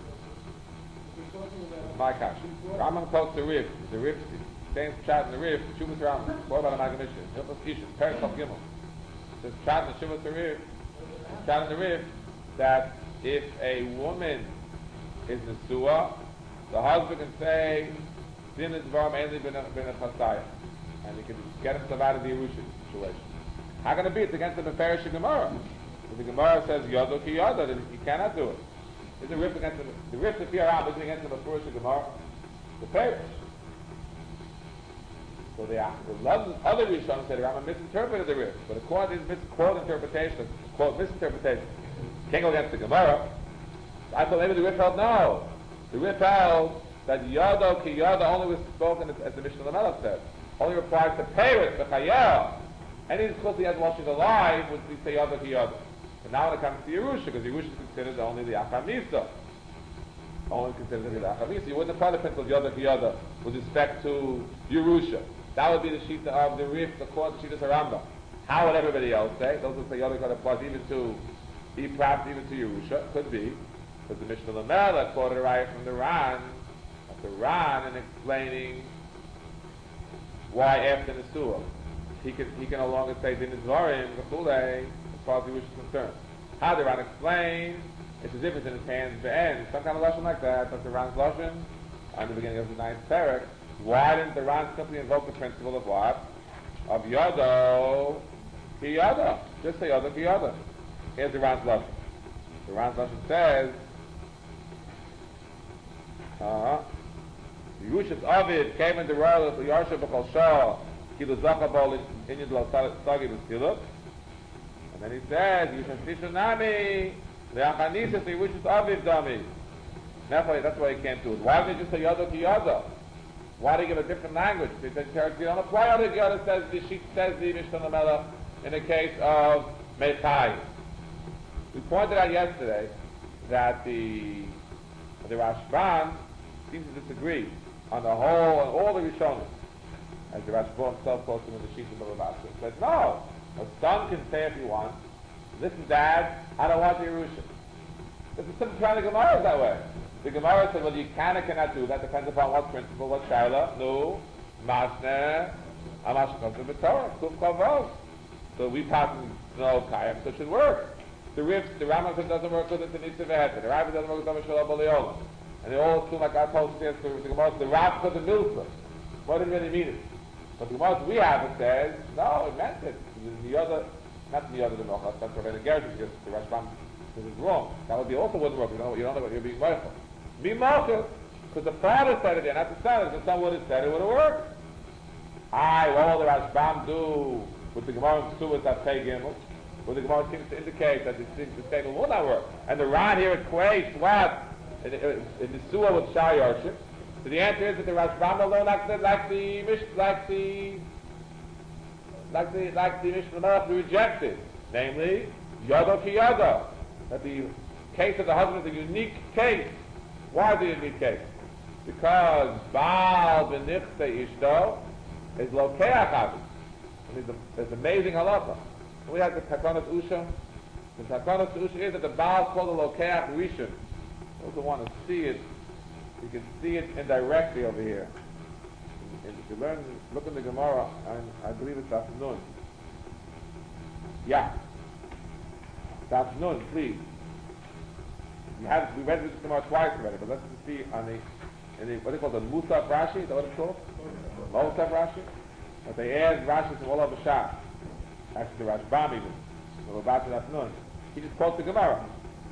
My kash. Rambam quotes the Rif, the Rif, saying chat in the Rif, Shumas Rambam, quoted by the Maggid Mishnah. Hilchos Ishus, Perik Chav Gimel. Says chat in the Shumas Rif, chat in the Rif, that if a woman is Nesua, the husband can say, Din Dvarim Einli Ben Chasaya, and he can get himself out of the Yerusha situation. How can it be? It's against the Meferish Gemara. If the Gemara says Yado ki Yada, then he cannot do it. It's a rift against the the rift of Piaram is against the Meferish Gemara. The Perish. So the, the other Rishon said Rambam misinterpreted the rift, but according to this quote interpretation, quote misinterpretation, can't go against the Gemara. I thought maybe the rift held no. The rift held that Yado ki Yada only was spoken as, as the Mishnah Lamelech said. Only applies to Paris, the Chayel. Any discourse he has while she's alive would be say Yada ki Yada. And now when it comes to Yerusha, because Yerusha is considered only the Achamisa. Only considered the Achamisa. You wouldn't apply the principle of Yada ki Yada with respect to Yerusha. That would be the Shita of the Rif, the Court, the Shita Saramba. How would everybody else say? Those who say Yada ki Yada applies even to, perhaps even to Yerusha. Could be. Because the Mishnah Lamelech quoted a riot from the Ran, the Ran, in explaining why after Nesua he can he can no longer say Din Dvarim V'chulei as far as Yerusha is concerned. How the Ran explains, it's as if it's in his hands be'en, some kind of lashon like that. That's the Ran's lashon on the beginning of the ninth parak. Why didn't the Ran simply invoke the principle of what? Of Yado ki Yada. Just say Yado ki Yada. Here's the Ran's lashon. The Ran's lashon says, uh-huh. Yerushas Avid came in the royal of Yarsha B'chol Shah Kilu Zachabol in Yidlo Sagi B'Skiluk. And then he says, Yerushas Nishonami Le'achanisas Yerushas Avid Dami. That's why he can't do it. Why did he just say Yado ki Yada? Why did he give a different language? He said, why Yado ki Yada says the Sheet says the Mishnah Lamelech in the case of Meichai? We pointed out yesterday that the the Rashban seems to disagree on the whole, on all the Rishonim. As the Rashba himself quotes him in the Sheet of Baba Basra. He says, no, a son can say if he wants, listen, Dad, I don't want the Yerusha. It's a simple trying the Gemara that way. The Gemara said, well, you can or cannot do that, depends upon what principle, what Shaila, no, Masne, Amashkot, the Torah, Kuf Kavov. So we pass no Kayam, so it should work. The Rif, the Rambam doesn't work with it, the Nitziv V'Heter. The Rav doesn't work with the Shalom B'Leolam. And they all assume like I told you the Gemara, the Rav put the Milsa. What did it really mean it? But the Gemara we have, it says, no, it meant it. The other, not the other, the Melchas, that's what the Gersh, because the Rashbam says it's wrong. That would be also wouldn't work. You don't, you don't know what you're being mindful. Be Malchus, because the father said it there, not the son. If the son would have said it, it would have worked. Aye, what will the Rashbam do with the Gemara and Ksubas that pay Gimel? Well, the Gemara seems to indicate that the, the statement will not work. And the Ran here equates what? In, in, in the Suah with Shai Yarship. So the answer is that the Rashbam alone, like the, like the, like the, like the, like the Mishnah Melech rejected. Namely, Yado ki Yado. That the case of the husband is a unique case. Why is it a unique case? Because Baal b'nichte ishto is lokeach avi. It's amazing halacha. We have the Takanat Usha. The Takanat Usha is that the Baal is called the Lokeach Rishon. Those who want to see it, you can see it indirectly over here. And if you learn, look in the Gemara, and I believe it's afternoon. Yeah. That's Nun, please. We had we read this tomorrow twice already, but let's just see on the in the what do you call the Musaf Rashi? Is that what it's called? Musaf Rashi. But they add Rashi from all over Shah. Actually, the Rashbam even. So we're about to that Nun. He just quotes the Gemara.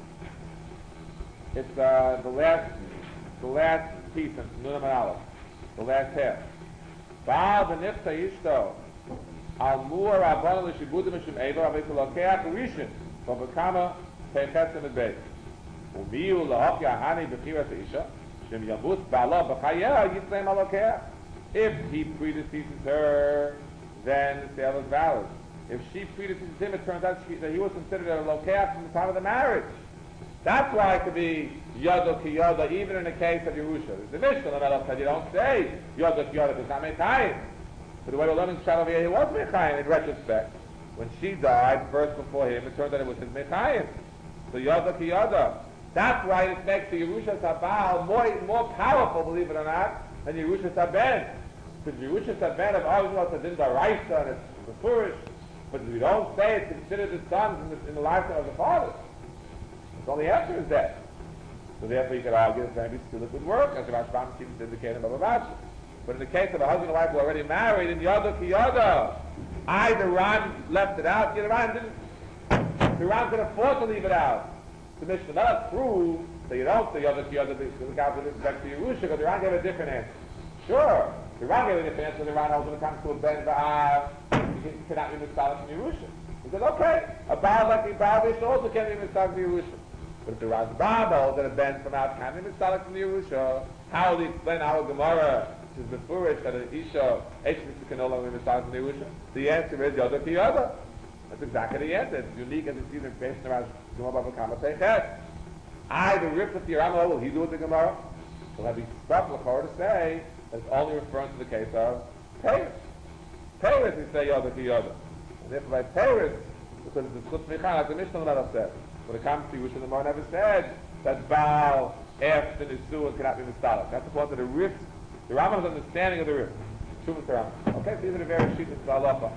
It's uh, the last the last piece in Nun and Aleph. The last half. Baal v'nifta yishto al mu'ar rabbanon l'shibudim mishum ever avei k'lokeach rishon v'v'kama peichesim et beis u'miyu la'okya hani b'chiras ha'isha shem yabus ba'ala b'chayah yitzleim alokeach. If he predeceases her, then the sale is valid. If she predeceases him, it turns out she, that he was considered a lokeach from the time of the marriage. That's why it could be Yoda ki Yoda, even in the case of Yerusha. The Mishnah Lamelach said you don't say Yoda ki Yoda, it's not Mechayim. But the way we're learning Shalom here, he was Mechayim in retrospect. When she died, first before him, it turned out it was his Mechayim. So Yoda ki Yoda. That's why it makes the Yerusha Sabal more, more powerful, believe it or not, than Yerusha Saben. Because Yerusha Saben of Arjun was in the Raisa and it's the Furish. But we don't say it's considered the sons in the, in the lifetime of the fathers. So the answer is that. So therefore you could argue that maybe still it would work, as the Rashbam keeps indicating about Rashi. But in the case of a husband and wife who are already married, in Yoda ki Yoda, either Ran left it out, either Ran didn't. The Ran could afford to leave it out. The Mishnah does prove that you don't say Yoda ki Yoda because with respect to Yerusha, because the Ran gave a different answer. Sure, the Ran gave a different answer. The Ran holds when it comes to a Ben Ba'av, you cannot be mitzvah from Yerusha. He said, okay, a Baal like a Baal also can't be mitzvah from Yerusha. But if the Rashbam holds that a Ben from out can be mitzvah from Yerusha, how will he explain our Gemara, which is the Furish, that an Isha, Eishmitz can no longer be mitzvah from Yerusha? The answer is Yoda ki Yoda. That's exactly the answer. It's unique as it's even based around Gemara Bava Kama Teichet. I, the Rip of the Yerama, will he do with the Gemara? Will have be stuck l'chor to say that it's only referring to the case of Paris. Paris, we say Yoda ki Yoda. And therefore by Paris, because it's the Chutz Mechan, like the Mishnah Letter said. When it comes to Yerusha, the Gemara never said that Baal after Nisuah cannot be Mistalik. That's according to the Rif, the Rambam's understanding of the Rif. Shumas the Rambam. Okay, so these are the various sheets of Halacha.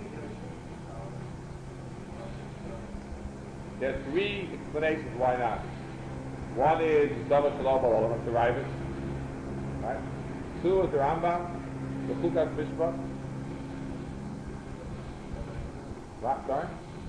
There are three explanations why not. One is Dava Shalom Ba'olam, that's the Ravid. Right? Two is the Rambam, the Chukas Mishpah. What, sorry?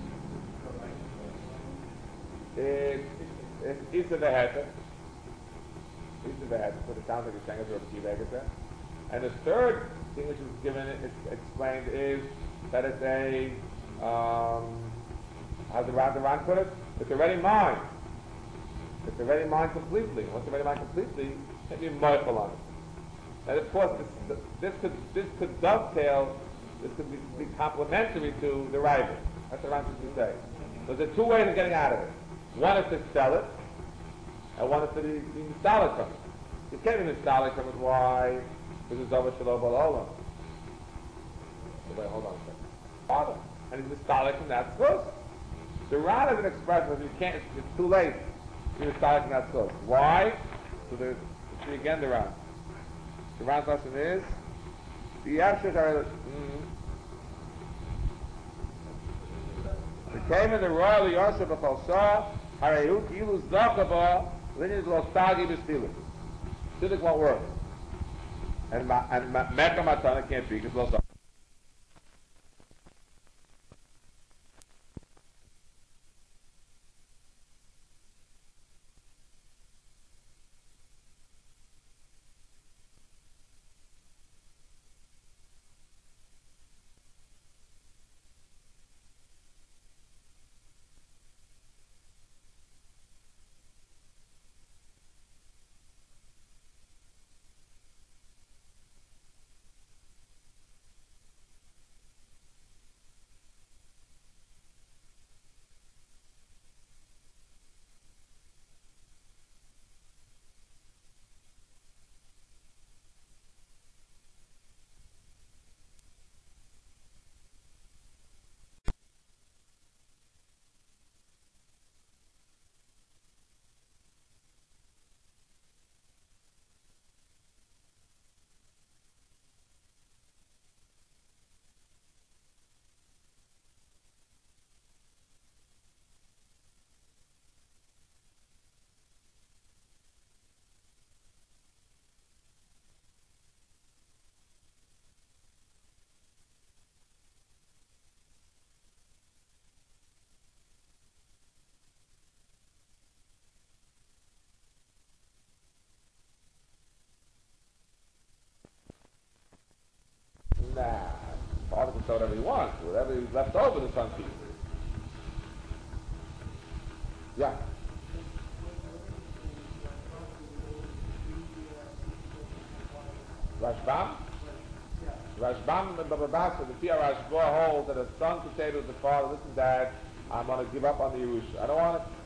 It's, it's Isa Veheta. Isa Veheta, so it sounds like a Shengas or a Kivegasa. And the third thing which is given, it's explained, is that it's a, um, how the Ran, the Ran put it? It's already mine. It's already mine completely. Once it's already mine completely, let me mindful on it. And of course, this, this could this could dovetail, this could be, be complementary to the rival. That's what Ran used to say. So there are two ways of getting out of it. One is to sell it, and one is to be, be mistalik from it. You can't be mistalik from it. Why? Because it's over shalom b'olam. So wait, hold on a second. Father, and he's mistalik from that source. The Ran is an expression that you can't. It's, it's too late. You're mistalik from that source. Why? So there's see again the Ran. The Ran's lesson is the Yavshach are. It came in the royal Yosef B'Chalsa, Harayuk Ilus Zakaba, Lineage Lostagi B'Stilik. Stilik won't work. And Mecca Matana can't be because Lostagi. is left over, the son keeps. Yeah. Rashbam? Rashbam and Baba Basra, the Pia Rashba holds that a son could say to the father, listen dad, I'm going to give up on the Yerusha. I don't want it.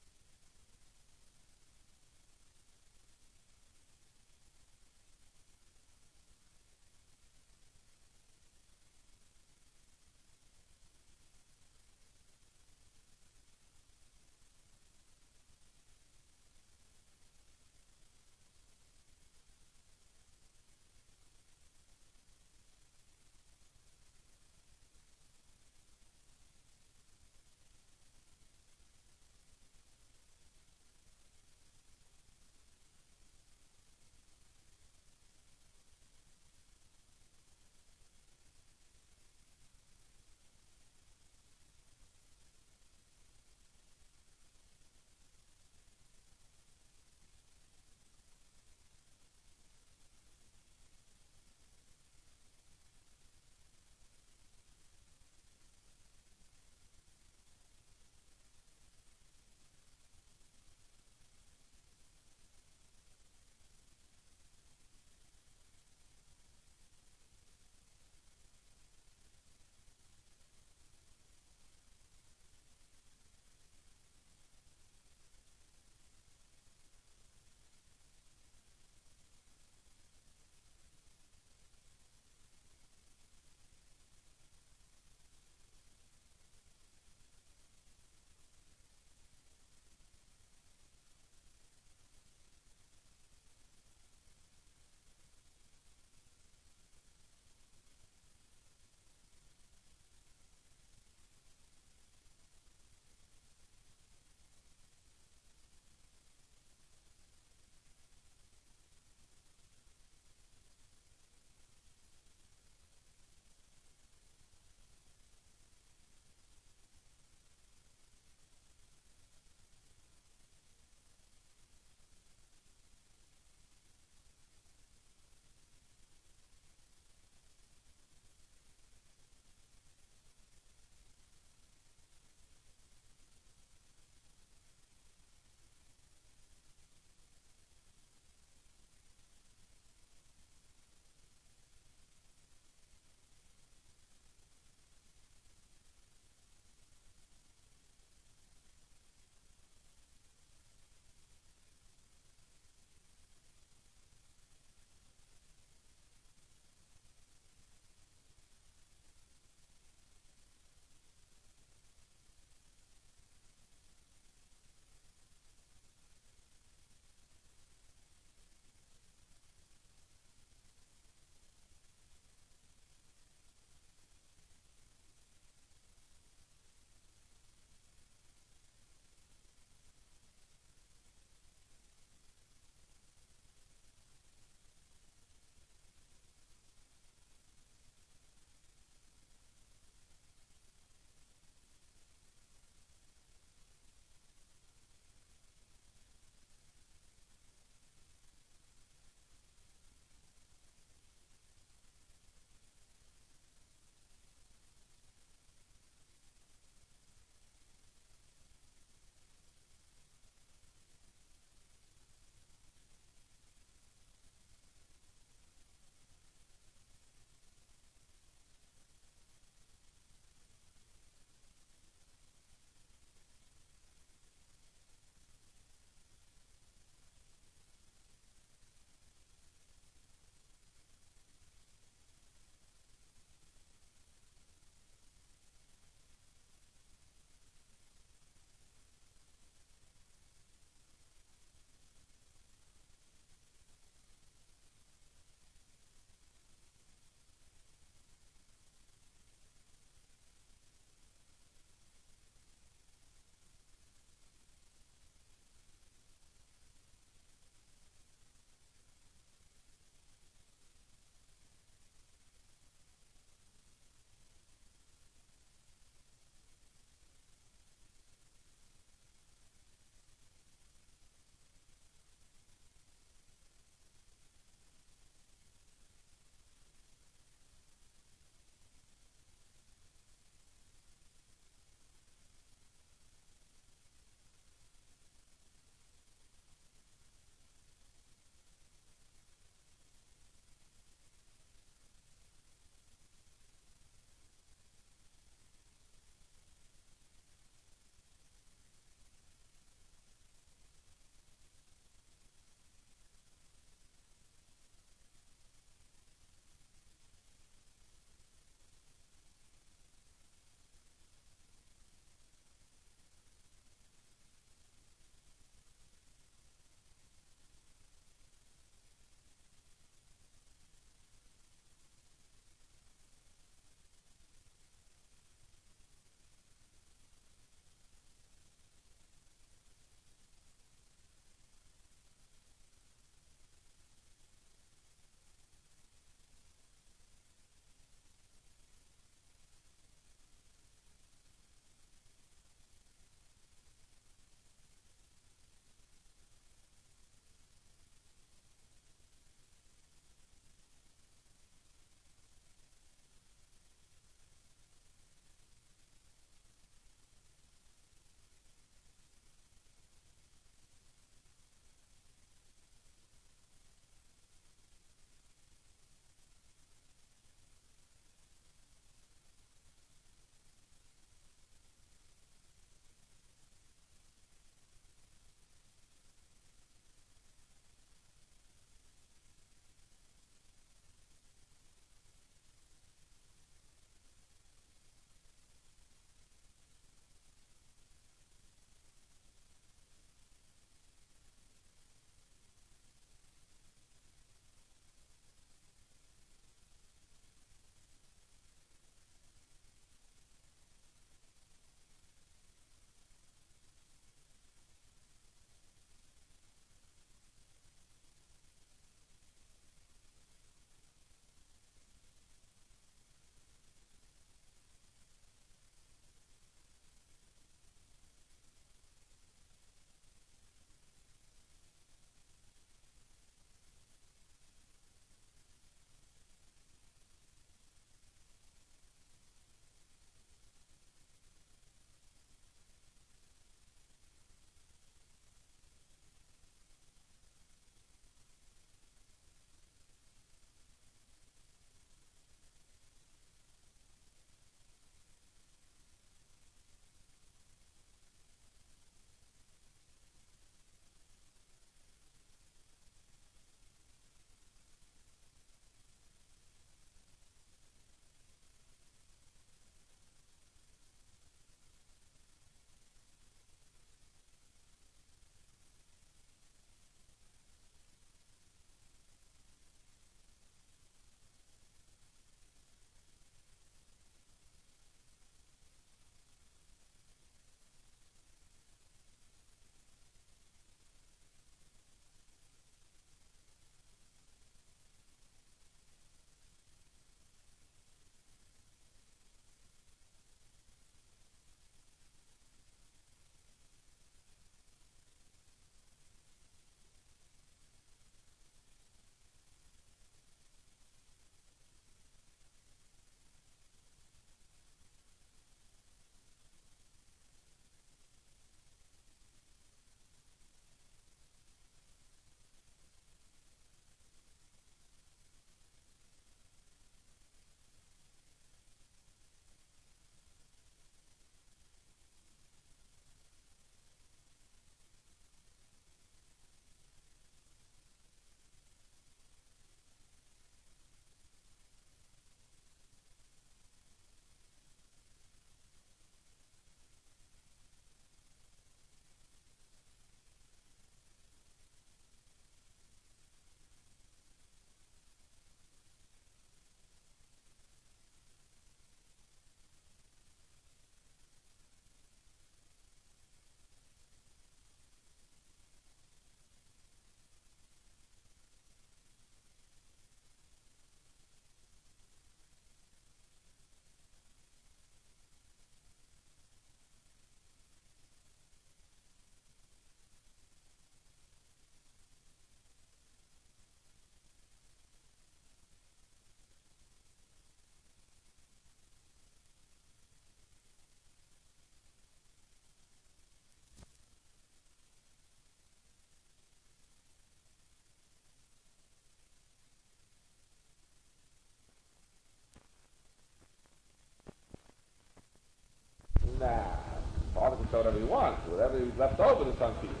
whatever he wants. Whatever is left over, the son keeps.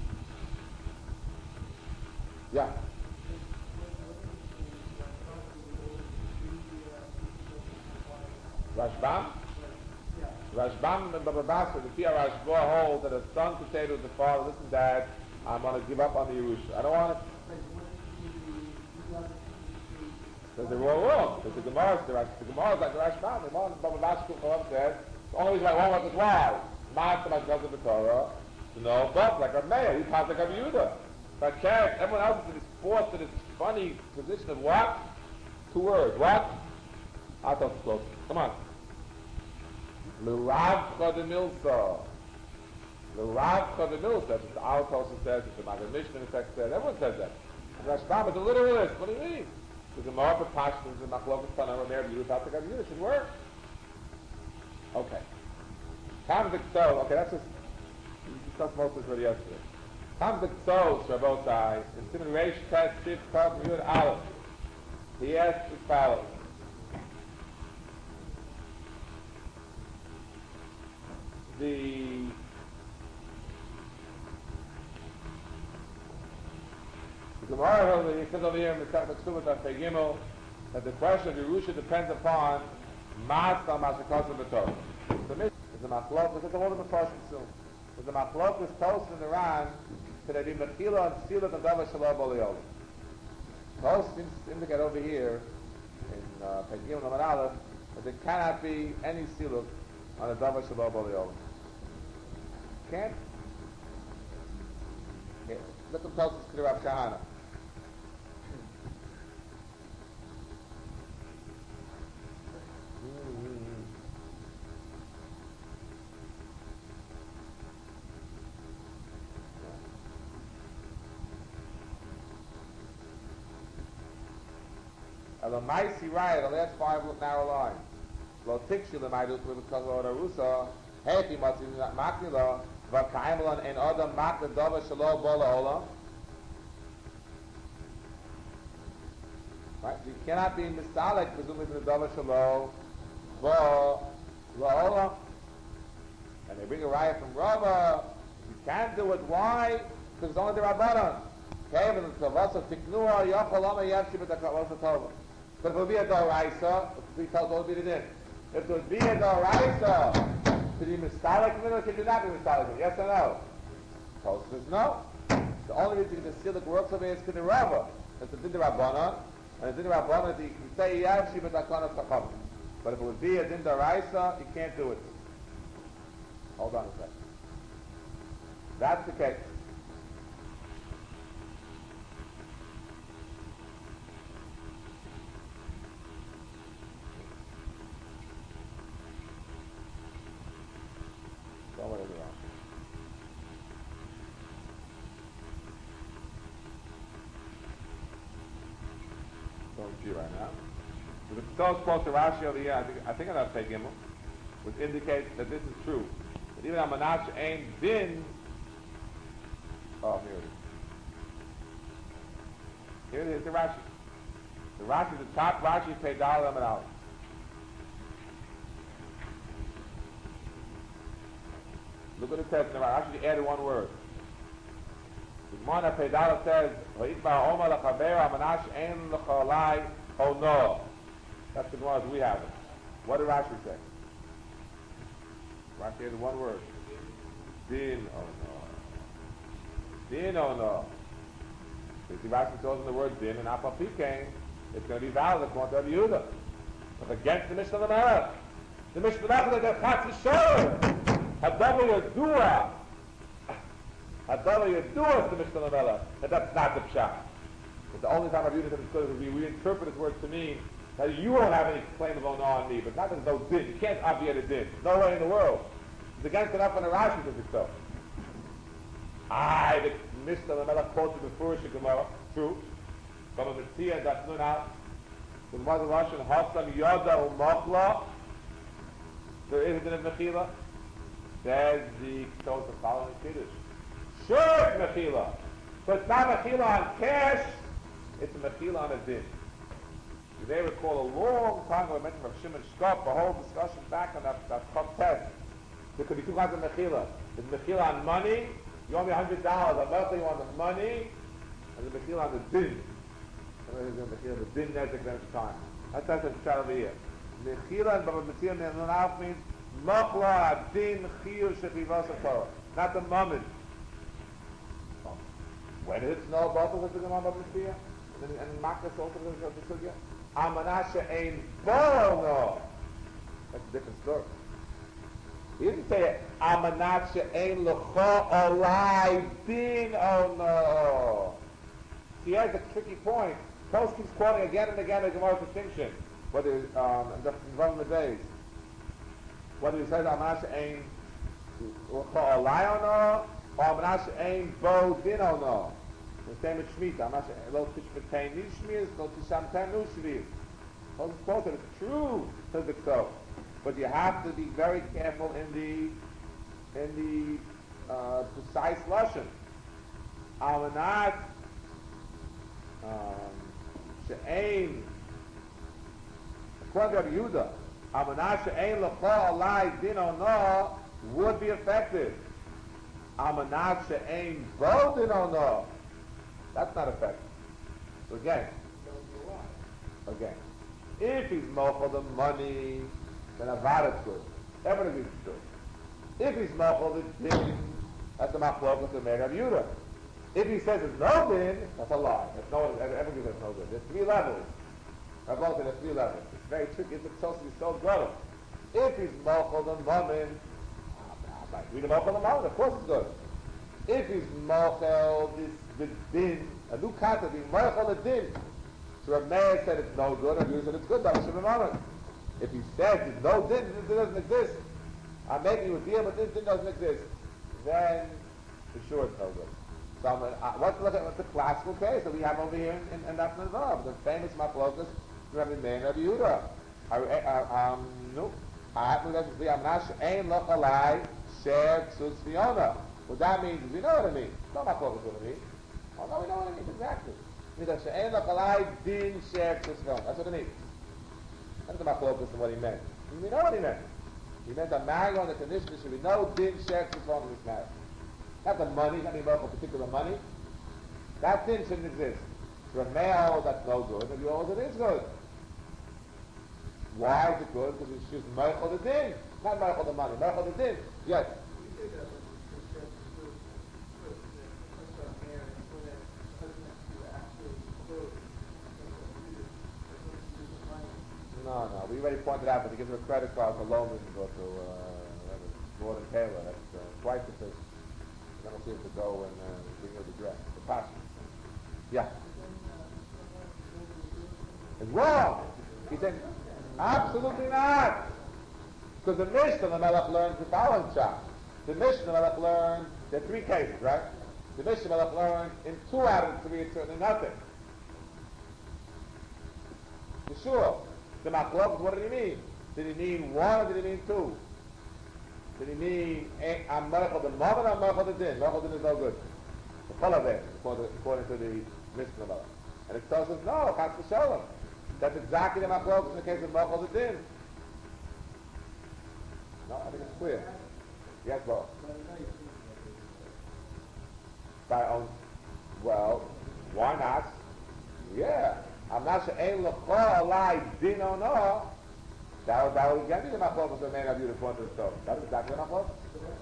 Yeah. Rashbam? Rashbam and Baba Basra, the Pia Rashba hold that a son could say to the father, listen, Dad, I'm going to give up on the Yerusha. I don't want it. Because they're all wrong. Because the Gemara, the, the Gemara is like the Rashbam. The Gemara, Baba Basra says, the only reason I won't want this why? Master Mashgaz of the Torah, to know, but like a mayor, he passed like a Yehuda. But Karen, everyone else is forced to this funny position of what? Two words. What? I'll talk to close. Come on. L'ravcha de milsa. L'ravcha de milsa. That's what the Al Tosa says, it's the Maggid Mishnah text says, everyone says that. And Rashbam is a literalist. What do you mean? The Gemara for Pashtus and Machlokes Tanah Rameir Yehuda Pasuk of Yehuda should work. Okay. Comes the so. Okay, that's just we discussed most of this already yesterday. Comes the so, Rabosai, in Simon Reish Test Shift Kaf Yud Aleph. He asks as follows. The the Gemara over here says over here in the Sefet Ksubot Afei Gimel that the question of Yerusha depends upon Mas al Mashakos of the Torah. So this is a machlok. This is a whole different question soon. There's a machlok is toast in Iran to they be mechila and sealet and davar shalom b'oliyoli. Toast seems to indicate over here in Afei Gimel Amar Aleph that there cannot be any sealet on a davar shalom b'oliyoli. Can't. Yeah. Look at Toast to Rav Kahana. The Maisi Raya, the last five narrow lines. Lo Tikshi Lemaidus with the Kazor Arusa, Hefi Matzin Maknila, Vakaimlan and Adam Mak the Dava Shalom Bola Ola. Right? You cannot be Mistalik, presumably the Dava Shalom Bola Ola. And they bring a Raya from Rava. You can't do it. Why? Because it's only the Rabbanan. Kevin and Tavasa Tiknua Yachalama Yavshi B'Takavasa Tova. But if it would be a Doraisa, we told what would be the din. If it would be a Doraisa, could you mistalik min or could you not be mistalik min? Yes or no? Toast says no. The only reason the silik works over here is Kedin Rava. It's a din Rabbanan, and a din Rabbanan that you can say Yavshi B'Takavasa Tova. But if it would be a din Doraisa, you can't do it. Hold on a second. That's the case. Right now. So the Tzos quotes the Rashi over here, I think, I think I'm not taking him, which indicates that this is true. That even on Manash Ein Din, oh, here it is. Here it is, the Rashi. The Rashi, the top Rashi, Peidal Amar Aleph. Look at the text in the Rashi. Rashi added one word. The Gemara Peidal says, "V'itbar Omer lechaver Manash Ein lechalai ono." That's the Gemara as we have it. What did Rashi say? Rashi added one word. Din ono. Din ono. So you see, Rashi tells in the word din and apapikain. It's going to be valid according to Rabbi Yehuda. But against the Mishnah of the Melech. The Mishnah of the Melech that Chatz Yisrael. Hadavar Yadua. Hadavar Yadua is the Mishnah of the Melech. And that's not the Pshat. But the only time Rabbi Yehuda said it's good is we, we interpret his words to mean that you won't have any claim of Ona on me, but not that there's no din. You can't obviate a din. No way in the world. It's against enough on the Rashi to do so. I, the Mishnah of the Melech quoted the Furish Gemara. True. From a Mitzvah that's known out. The Gemara Russian Hasam Yada Umachla. There is a din of Mechila. Says the Ketos of following Kiddush. Sure, it's Mechila. So it's not Mechila on cash, it's a Mechila on a din. You may recall a long time ago I mentioned of Shimon Shkop, a whole discussion back on that, that top test. There could be two kinds of Mechila. It's mechila on money. You owe me a hundred dollars. I'm not you on the money, and the mechila on the din. Somebody's going to mechila the din nezek next time. That's that's what's trying over here. Mechila and baba mechila ne'anaf means machla din chiyuv shechivas Torah, not the moment. When did it snow both of us to the Gemara Mechila? And and Makkah also the sugya. Amanasha ein bo no. That's a different story. He didn't say Amanasha ein lecha olai din oh no. See, here's a tricky point. Post keeps quoting again and again the Gemara's distinction. Whether um the from the days. Whether he says Amanasha ein lecha olai or no, or Amanasha ein bo din oh no. The same with Shemitah. Amanasha lo tishmetain ni shmiras, lo tishamtain nu shmiras. Those quotes are true to the so. But you have to be very careful in the in the uh, precise lashon. Amanat she'ein. According to Rabbi Yehuda, Amanat she'ein lecha alai din ono would be effective. Amanat she'ein bo din ono, that's not effective. So again, again, if he's mochel the money, then avad is good. Everything is good. If he's mochel the din, that's the machlokas of Meir Rabbi Yehuda. If he says it's no din, that's a lie. That's no, everything is no good. There's three levels. Rabbi said there's three levels. It's very tricky. It's supposed to be so good. If he's mochel the woman, we the mochel the woman, of course it's good. If he's mochel this the din, a new kata being mochel the din, so Rabbi Meir said it's no good, and you said it's good. That should be moment. If he says there's no din, this din doesn't exist, I'm making you a deal, but this din doesn't exist, then for sure it's no good. So I'm, uh, let's look at what's the classical case that we have over here in, in, in that Nazar, the famous machlokas Rabbi Meir and Rabbi Yehuda. I, uh, um, no, I have to say I'm not ein lochalai sher ksus fiona. What that means is we know what it means. No machlokas what it means. Oh no, we know what it means exactly. It means that ein lochalai din sher ksus fiona. That's what it means. That's the machlokas and what he meant. We know what he meant. He meant a marriage on the condition there should be no din sher ksus fiona in this marriage. Not the money, not even particular money. That din shouldn't exist. For a male, that's no good, and yours it is good. Why is it good? Because it's just meichel the din, not meichel the money, meichel the din. Yes. No, no, we already pointed out that he gives her a credit card for loan and go to uh, Gordon Taylor. That's uh, twice the fee. I don't see him to go and uh, bring her the dress, the passion. Yeah. It's wrong. He said, absolutely not. Because the Mishnah the Melech learned the following shot. The Mishnah the Melech learned, there are three cases, right? The Mishnah the Melech learned in two out of the three, it's certainly nothing. For sure. The Machlokes, what did he mean? Did he mean one or did he mean two? Did he mean, I'm Merchel the moment, I'm Merchel the din? Merchel the din is no good. The Cholah there, according to the Mishnah about it. And it tells us, no, Chas v'Sholem. That's exactly the Machlokes in the case of Merchel the din. No, I think it's clear. Yes, well. By own, well, why not? Yeah. I'm not sure, ein lecha alai din or no. That was, that was again the machlokas that made a beautiful point of the story. That was exactly the machlokas.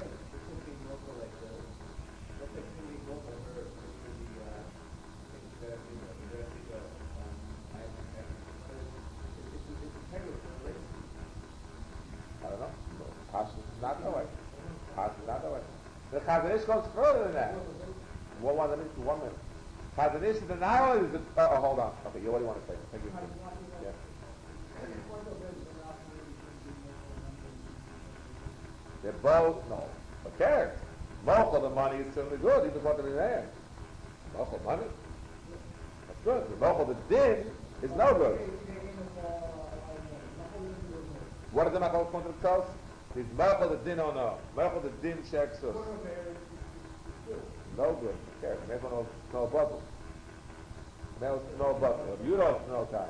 I don't know. Pashas is not the way. Pashas is not the way. The Chazon Ish goes further than that. One, one minute, one minute. Chazon Ish is the now is the, oh, oh, hold on. Okay, you what do you want to say? Thank you. Yeah. They're both, no. Okay. Mochel, the money is certainly good. He just wanted to be there. Mochel, money? That's good. The Mochel, the din, is no good. What is the Mochel point of the toast? Is Mochel the din or no? Mochel the din shek sus. No good. Okay. There's no, no bubble. There's no bubble. You don't know time.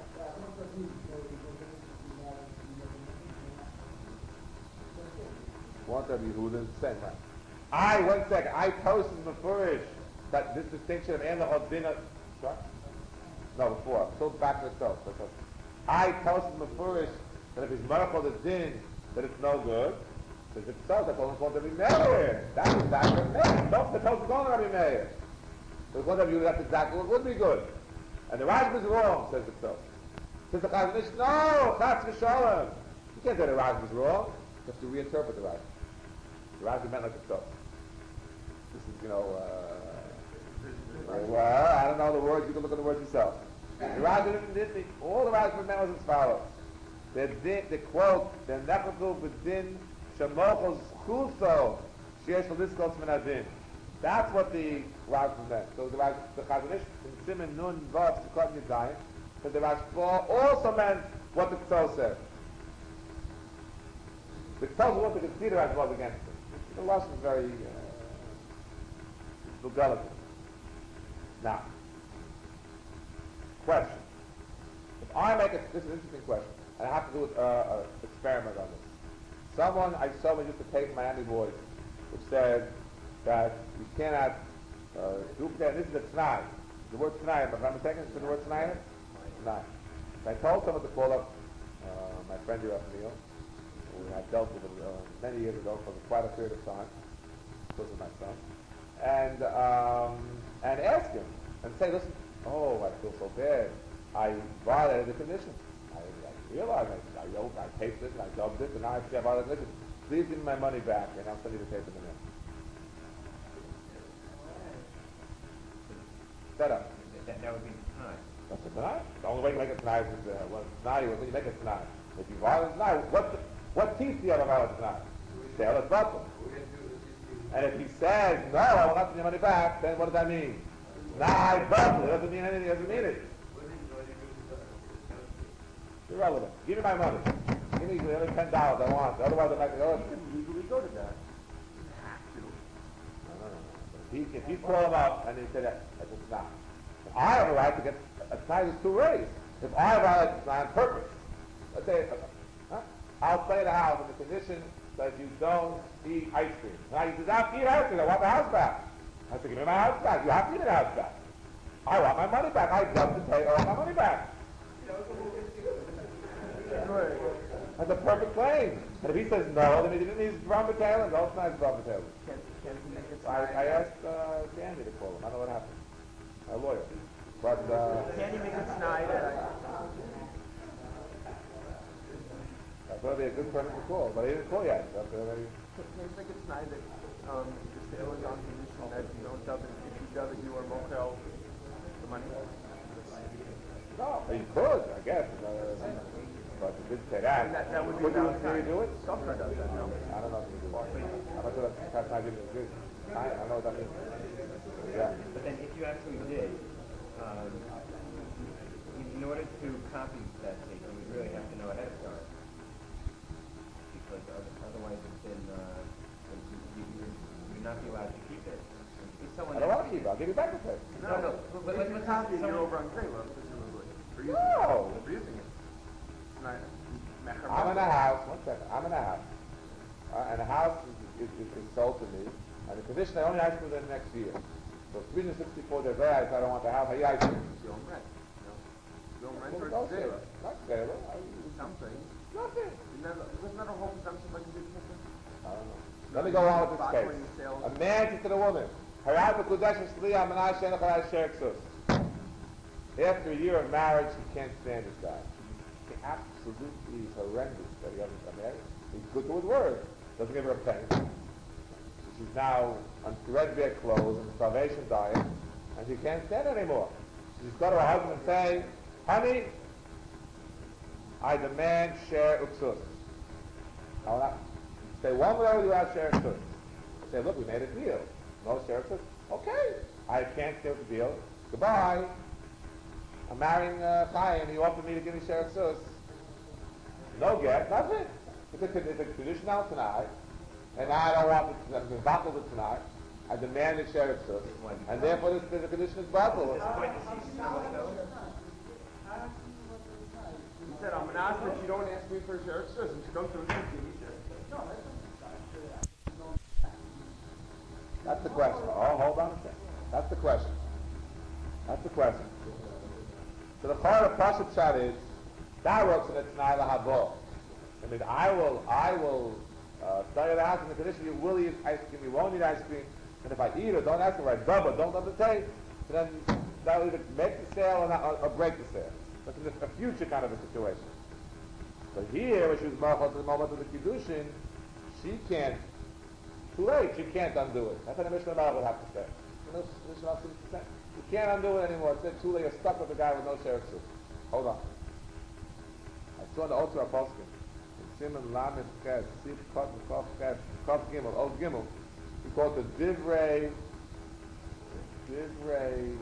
Want to be who the same time. I, one second, I posted Mefurish that this distinction of Ein L'chol Din, sorry? No, before, so back to the stove. I posted Mefurish that if he's Merchol the Din, that it's no good. Because if so, that's only called Rabbi Meir. That is back to Meir. Don't the toast going to Rabbi Meir. So one of you that's exactly what would be good. And the Rashba is wrong, says the Tzov. Says the Chazon Ish, no, Chatz v'Shalom. You can't say the Rashba is wrong. You have to reinterpret the Rashba. The Rashba meant like the Tzov. This is, you know, uh, well, I don't know the words, you can look at the words yourself. The Rashba didn't, didn't, all the Rashba meant was as follows. The, din, the quote, the Nechatu b'din shemochos chuso sheyesh l'diskos min adin. That's what the Rashba meant. So the, the Chazon Ish in Siman Nun Vav Sukkot Yudayim, but the Rashba also meant what the Tzol said. The Tzol was what the Tzol Rashba was against it. The Lashon is very uh, delicate. Now, question. If I make a, this is an interesting question, and I have to do an uh, experiment on this. Someone, I saw me just a tape Miami Boys, which said that you cannot uh, do that. This is a T'nai. The word T'nai, if I'm not mistaken, is the word T'nai in it? T'nai. So I told someone to call up uh, my friend Yerachmiel, who I dealt with uh, many years ago for quite a period of time, because of my son, and um, and ask him and say, listen, oh, I feel so bad. I violated the conditions. I, I realized I, I, I taped it and I dubbed it, and now I say I violated the conditions. Please give me my money back, and I'll send you the tape in a minute. Set up. That, that would be tonight. That's a tonight. The only way you make it tonight is uh, when it's tonight, when you make it tonight. If you violate tonight, what the, what teeth do you have to violate tonight? Say, let's buckle. And if he says, no, I will not send your money back, then what does that mean? Nah, I buckle. It doesn't mean anything. It doesn't mean it. It's irrelevant. Give me my money. Give me the other ten dollars I want. Otherwise, I'm not going to legally go to that. No, no, no. If he, if you call him up and he said that, that's a snap. I have a right to get a tithe is two ways. If I violate the on purpose, let's say, huh? I'll stay in the house on the condition that you don't eat ice cream. Now you do not eat ice cream. I want the house back. I have to give me my house back. You have to give me the house back. I want my money back. I dumped the tape. I want my money back. That's a perfect claim. But if he says no, then he didn't need Ron Taylor. No, it's not Ron Taylor. I, I asked uh, Danny to call him. I don't know what happened. A lawyer. But, uh... Can you make it tonight? I thought it'd be a good person to call, but he didn't call yet. That's already... Can you make it tonight that um, the sale is on condition that you don't dub it, if you dub it, you are mochel the money? No, he could, I guess. Uh, but he didn't say that. That, that would be Could you, about can you do it? Suffer does that, no? I don't know if you can do it. I'm not sure that's that's not giving you good. I, I know what that means. Yeah. But then if you actually did, um, in order to copy that tape, you would really have to know ahead of time. Because otherwise it's been, uh, you, you, you would not be allowed to keep it. If someone I don't want to keep it. I'll give you back the tape. No, no, but, but let's, let's copy it, someone- you're over on Caleb, presumably. For using No. it. For using it. Tonight. I'm in a house, one second, I'm in a house. Uh, and the house is, is, is, is sold to me. And the condition I only ice cream within the next year. So three hundred sixty-four days later, I said I don't want the house, I eat ice cream. You don't rent. You know? You don't rent for Don't a say day. it. Not say it. Something. Nothing. Isn't that, wasn't that a whole presumption like you did something? I don't know. Let me go on with this case. A man said to the woman, after a year of marriage, he can't stand this guy. He absolutely is horrendous that he hasn't got married. He's good to his word. Doesn't give her a penny. She's now on threadbare clothes and starvation diet, and she can't stand it anymore. She's got her husband and say, honey, I demand share uksus. I will not say one word without share uksus. Say, look, we made a deal. No share uksus. Okay, I can't give the deal. Goodbye. I'm marrying uh, Chaim. He offered me to give me share uksus. No get, nothing. It's a, it's a traditional tonight, and I don't want it. I'm going to battle it tonight. I demand a share uksus, and therefore this, the condition is battle. At this point, the cease and He said, I'm an ask that you don't ask me for a share of and she comes to him and says, give me share. That's the question. Oh, hold on a second. That's the question. That's the question. So the Chara Pashat Shad is, that works in the T'nai Lahabo. I mean, I will, I will, uh, stay at the house in the condition you will eat ice cream, you won't eat ice cream, and if I eat it, don't ask me, right, double, don't undertake, so then that will either make the sale or, not, or, or break the sale. That's a, a future kind of a situation. But here, when she was Marchot at the moment of the Kiddushin, she can't, too late, she can't undo it. That's what the Mishnah Malach would have to say. You know, Mishnah Malach would say, you can't undo it anymore. It said too late, you're stuck with the guy with no share of soup. Hold on. I saw the Otzar Apostle. Simon Lamed Ches, Sif Kot Kof Ches, Kof Gimel, Old Gimel. He called the Divrei, Divrei,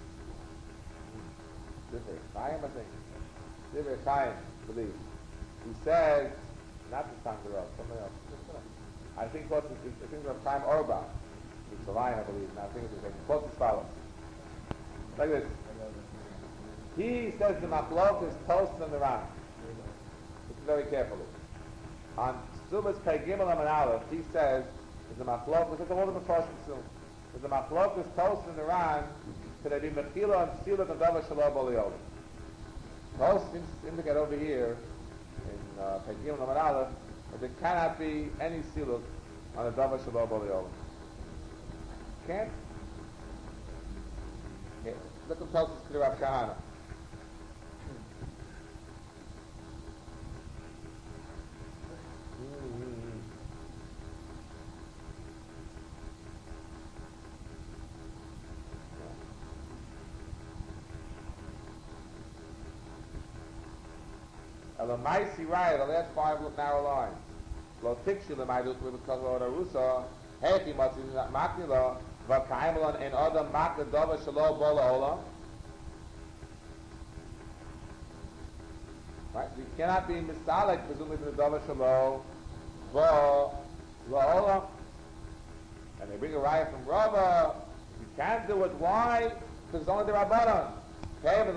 Divrei Chaim, I think. Divrei Chaim, I believe. He says, not the time to rob, somebody else. I think what's I think it's Chaim Orba. It's a lion, I believe. Now I think it's the quote as follows. Like this. He says the machlok is toast and the ram. Listen very carefully. On Subas Pei Gimel Amar Aleph, he says, "Is the machlok?" This is all the Mefarshim soon. Is the machlok is toast in the ran? Could they be mechila and sealed and davar shalom b'liol? Toast seems to indicate over here in uh, Pei Gimel Amar Aleph that there cannot be any sealed on a davar shalom b'liol. Can't. Yeah. Look at Toast to the Rav Kahana. Elamaisi right, the last five narrow lines. Lo tikshi l'maidus because of the rusa. Hechi matzi maknila v'kaimlon en adam makna dava shalo bola ola. Right, you cannot be misalik presumably from the dava shalo bola ola. And they bring a raya from Rava. You can't do it. Why? Because it's only the Rabbanon. But if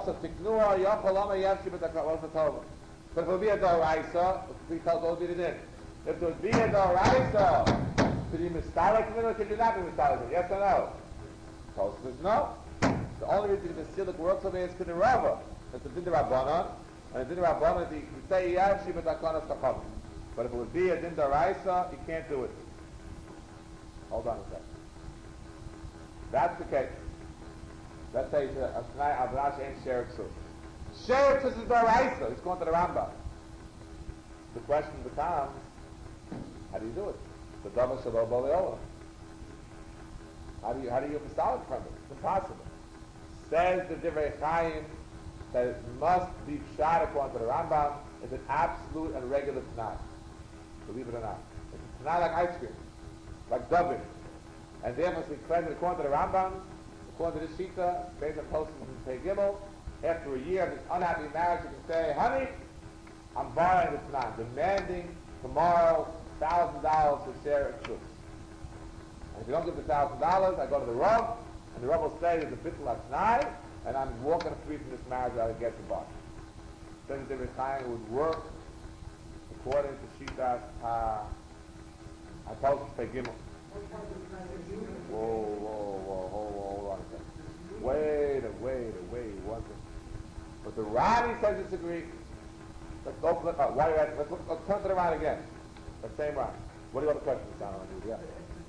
it would be a Doraisa, we tells all did it in. If it would be a Doraisa, could you mistalik it or could you not be mistalik it? Yes or no? Tosfos says no. The only reason the Silik works over here is Kedin Rava. That's the Din Rabbanon. And the Din Rabbanon, you say Yav Shiva Takonas Tachavim. But if it would be a Din Doraisa, you can't do it. Hold on a second. That's the case. Let's say it's a Asnai Avrash and Sherik Sus. Sherik Sus is Doraisa. He's going to the Rambam. The question becomes, how do you do it? The Dava Shalom Boleola. How do you how do you mistalik from it? It's impossible. Says the Divrei Chaim that it must be pshat according to the Rambam. It's an absolute and regular t'nai. Believe it or not. It's a t'nai like ice cream. Like dubbing. And therefore it's cleansed according to the Rambam. According to this Shita, based on posting in Pei Gimel, after a year of this unhappy marriage, you can say, honey, I'm borrowing this tonight, demanding tomorrow one thousand dollars to share a truth. And if you don't give the one thousand dollars, I go to the Rav, and the Rav will say there's a bittul tonight, and I'm walking free from this marriage that I get to buy. So the Divrei Chaim would work according to Shita, uh, I posted Pei Gimel. Whoa, whoa, whoa, hold, hold on a second. Wait, wait, wait, one second. But the Rani says it's a Greek. Let's open it up. Why are you at, let's, look, let's turn to the Rani again. The same Rani. What do you want the question to sound on? Yeah.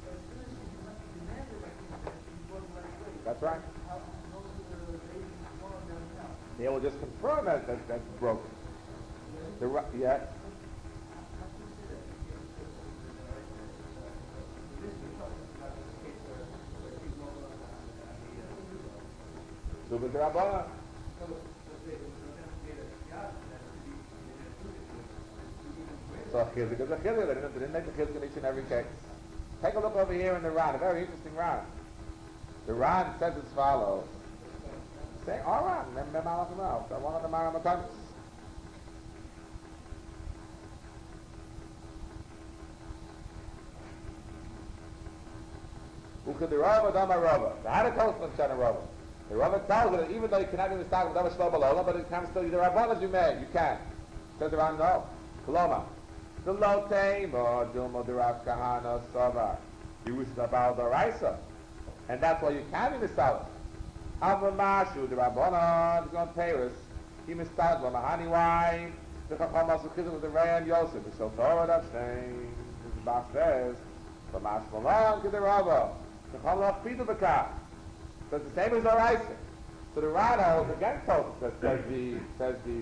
That's right. They will just confirm that, that that's broken. The, yeah. So the Rabbana. So chizik is a chizik. They didn't, they didn't make the chizik in each and every case. Take a look over here in the Ran, a very interesting Ran. The Ran says as follows. Say, all right, remember Malachim out. I want to the Maramatanis. Ukhid the Rava, Dama Rava. The Hada Kosman Shana Rava. The Rava tells you that even though you cannot be mistaken with Dama Shlo Balola, but it can still, the Rabbanas you may, you can. Says the Ran, no. Koloma. The Loteim or Dilma the Rav Kahana Sava. You wish to about the Raisa. And that's why you can be Misalas. Ava Mashu, the Rabbanon, the Gon Paris, he Misalas, Lamahani wine, the Chachamas, the Chizim with the Ram Yosef, the Shofar, that stain. The Bach says, the Mash Malon, the Rava, the Chalach Pita Bakah. So it's the same as the Raisa. So the Rana again told us that says the, says the,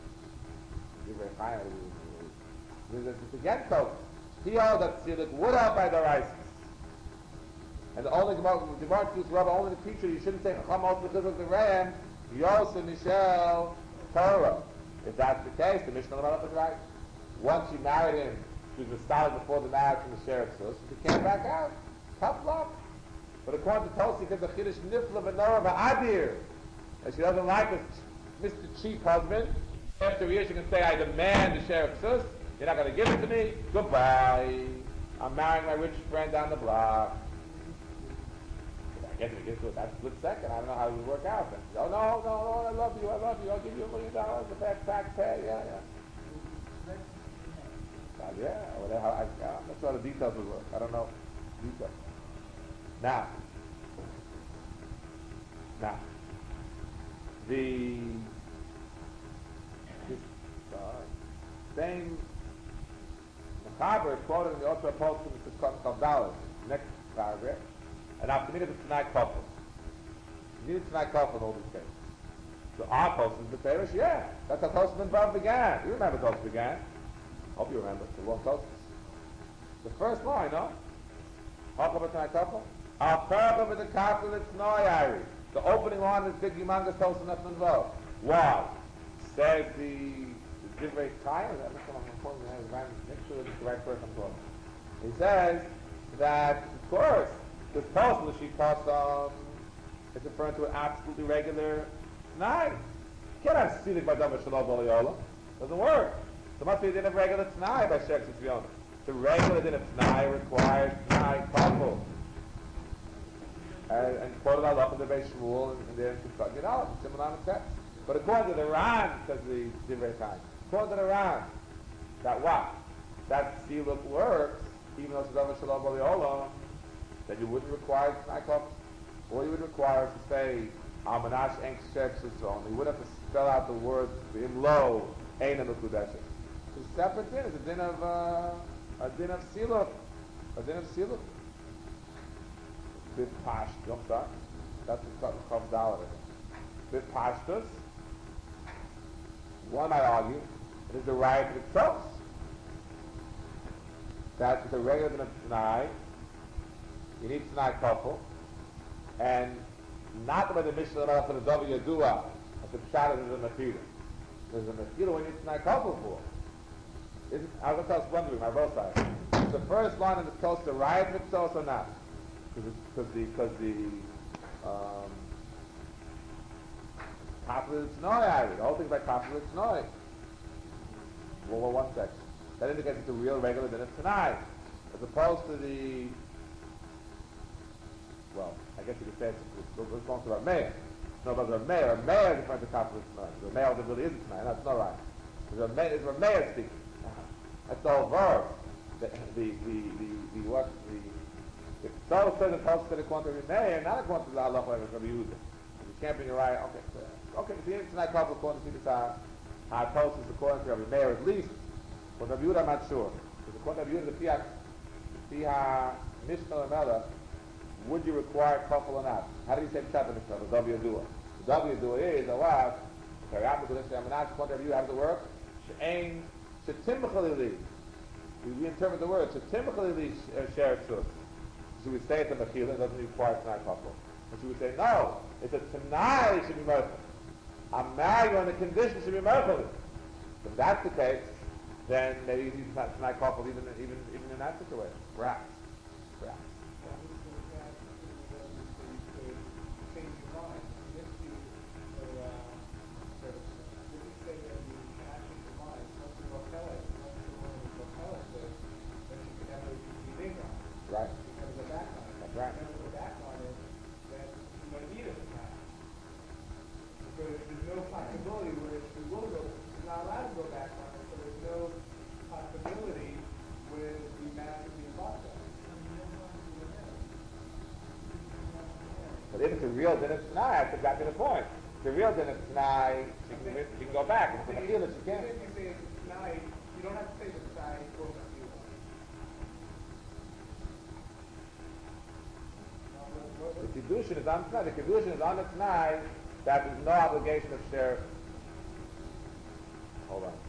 the again told us. He held that Tziduk would have by the Raisa. And the only the Marcus Rabba only the teacher you shouldn't say Chacham because of the Ram, Yosef Michel Torah. If that's the case, the Mishnah Lamar is right. Once you married him, she was started before the marriage from the Sheriff Sus, she came back out. Tough luck. But according to Tulsi, because the Chiddush Nifla V'Norah V'Adir, and she doesn't like this Mister Cheap husband, after a year she can say, I demand the Sheriff Sus, you're not going to give it to me, goodbye. I'm marrying my rich friend down the block. I guess we get to it that split second. I don't know how it would work out. Then, oh, no, no, no, I love you, I love you. I'll give you a million dollars, the back tax pay, yeah, yeah. Uh, yeah, whatever. I, I, I'm not sure how the details would work. I don't know. Details. Now, now, the this, uh, same Mechaber quoted in the Otra Post in the Chavdalas, next paragraph, and after minute it's tonight couple. You need tonight couple in all these cases. So our post is the Parish, yeah. That's how Tosfos Vav began. You remember Tosfos began. Hope you remember. It's a long Tosfos. The first line, no? Hakaba tonight couple. Our purpose with the couple it's Noyari. The opening line is big humongous Tosfos Nefman Vav. Why? Says the Divrei Chaim. That's what I'm important to have. Make sure it's the right person I'm talking. He says that, of course, this Tosfos, the sheet Tosfos, is referring to an absolutely regular night. You can't have Sidik by Dama Shalom B'Olayola. Doesn't work. There must be a din of regular T'nai by Shek Tzviona. The regular din of T'nai requires T'nai couple. And, and quoted Allah in the Beis Shmuel and, and there in Tzvot. You know, it's similar on the text. But according to the Ran, says the Divrei Chaim, according to the Ran, that what? That Siluk works, even though it's Dama Shalom B'Olayola, that you wouldn't require T'nai couple. All you would require is to say, Amanash Enk Shekshus on. You would have to spell out the word in low, Eina Mekudeshes. It's a separate din. It's a din of, uh, a din of Siluk. A din of Siluk. Bit Pash, I'm sorry. That's what comes out of it. Bit Pashtus. One might argue, it is the right of itself. That is a regular din of T'nai. You need T'nai couple. And not by the Mishnah for the W Yadua, but the Pshat is a Mechila. There's a Mechila when you need T'nai couple for. Is it, I was going to tell us one my both sides. Is the first line in the Toast the right mitzvos or not? Because the, because the, um, Kapla T'noi, I read. The whole thing's like Kapla T'noi. Well, well, one section. That indicates it's a real regular din of T'nai. As opposed to the, well, I guess you could say it's, it's, it's going to Rav Meir. No, but Rav Meir, Rav Meir is referring to Kapla T'noi. Rav Meir that really isn't T'nai. That's not right. Rav Meir is Rav Meir speaking. That's the whole verb. The, the, the, the, the, what, the, if so says it helps to the quantity of Meir, not a quantity of Allah, like Rabbi Yehuda. You can't bring it right, okay, so, okay, if you need tonight couple according to the time, how it posts is according to Rabbi Meir at least. For Rabbi Yehuda, I'm not sure. Because according to Rabbi Yehuda, the Piyah, Piyah, Mishnah and Mela, would you require a couple or not? How do you say Pshat in Mishnah? The W Dua. The W Dua is a what? Okay, after this, I'm not according to Rabbi Yehuda, how does it work? She'ain, she'timchali we, we interpret the word, she'timchali share tzuz. So we say it's a mechila, it doesn't require T'nai couple. And so we say, no, it's a T'nai should be merchant. I'm marrying on the condition should be merchant. If that's the case, then maybe you need T'nai couple even, even, even in that situation. Perhaps. Perhaps. Right. That's right. Because there's no possibility where she will go, she's not allowed to go back on it, so there's no possibility where the man could be involved in. it's a real din of t'nai, that's exactly the point. It's a real din of t'nai, she can, she can go back. If it's a chila, she can't. If you say it's t'nai, you don't have to say the t'nai goes to you. The kedushin is on t'nai. The kedushin is on the t'nai that there's no obligation of share. Hold on.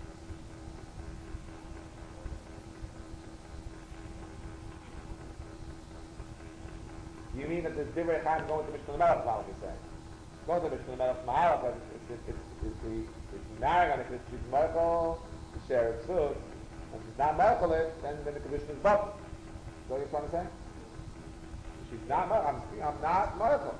You mean that there's divrei chaim going to Mishnah Melech? What you're saying? Going to Mishnah Melech Mahalach, but it's it's it's it's it's marrying on it. If she's Merkel, to share its food, and she's not Merkel it, then then the kedushin is bottled. Is that what you're trying to say? If she's not Merkel. I'm speaking. I'm not Merkel.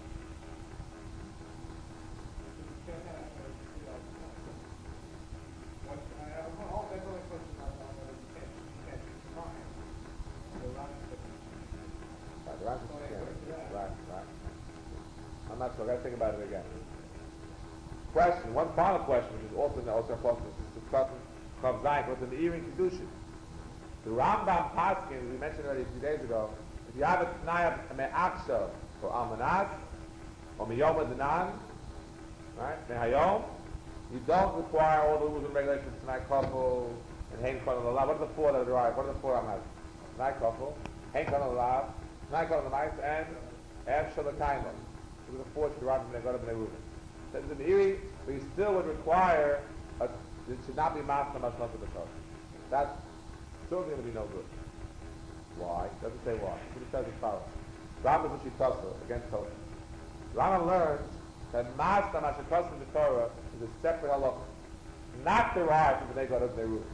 Right, right. I'm not sure. I got to think about it again. Question. One final question, which is also in the Osir Choshen. This is discussing Chav Zayin. What's in the Erin Kedushin? The Rambam Paskin, we mentioned already a few days ago. If you have a T'nai of Me'aksha for Almanaz or Miyom Adnan, right? Mehayom, you don't require all the rules and regulations of T'nai Kofel and Hein Kon Alav. What are the four that are derived? What are the four Almanaz? T'nai Kofel, Hein Kon Alav, T'nai Kon Alav, and Ev Shalakayim. These are the four derived from Negod of Neruvin. That is in the Iri, but you still would require, a, it should not be Masna Masnot of the Torah. That's still going to be no good. Why? It doesn't say why. It says as follows. Rambam Mishitosa against Torah. Rambam learns that Masna Masnot of the Torah is a separate halacha, not derived from the Negod of Neruvin.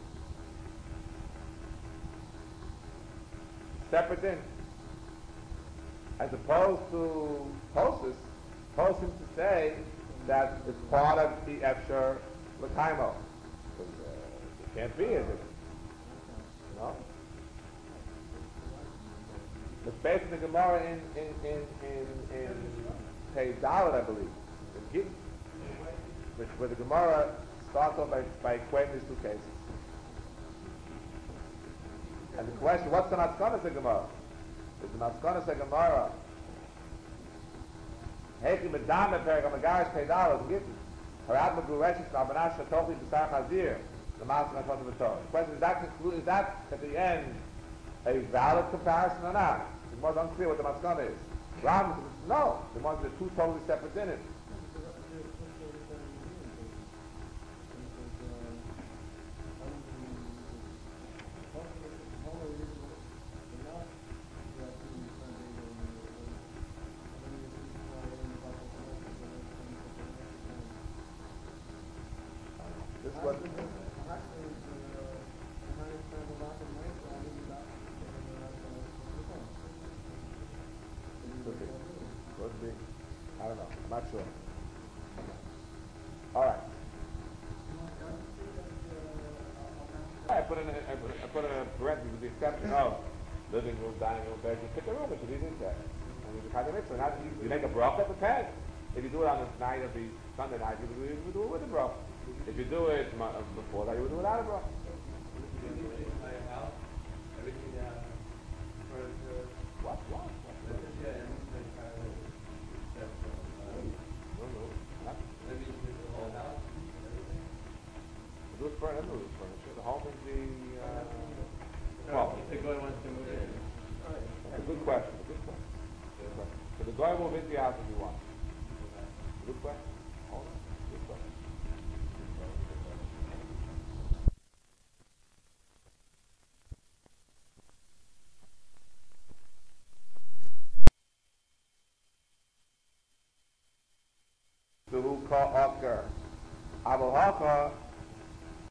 Separate thing. As opposed to Tosis, Tosis seems to say that it's part of the Efsher L'Kaimo. Uh, it can't be, is it? No? It's based on the Gemara in in in in, in Pei Dalet, I believe, in Gittin, which where the Gemara starts off by, by equating these two cases. And the question, what's the Maskanas of Gemara? Is the Maskanas of Gemara Heikim Medame Perek Amagarish Pei Dalet in Gittin? Harad Magureshis Nabanash Shatochi B'Sar Chazir, the Maskanas of the Torah. The question is that conclude, is that at the end a valid comparison or not? It's more unclear what the Maskana is. Ram says no. The ones that are two totally separate in it. This is what. Could be. Could be. I don't know. I'm not sure. All right. I put in a, I put, I put in a parenthesis with the exception of living room, dining room, bedroom. Pick a room, which is in there. And you kind of mix it. Now, you, you make a bracha, it depends. If you do it on the night of the Sunday night, you would, you would do it with a bracha. If you do it before that, you would do it without a bracha. What? What? The roof furniture, the roof furniture. The home is the. Uh, well, the guy wants to move in. A good question. A good question. Good question. So the guy will move into your house if you want. Good question. Hold on. Good question. Who call Oscar? Abu Haka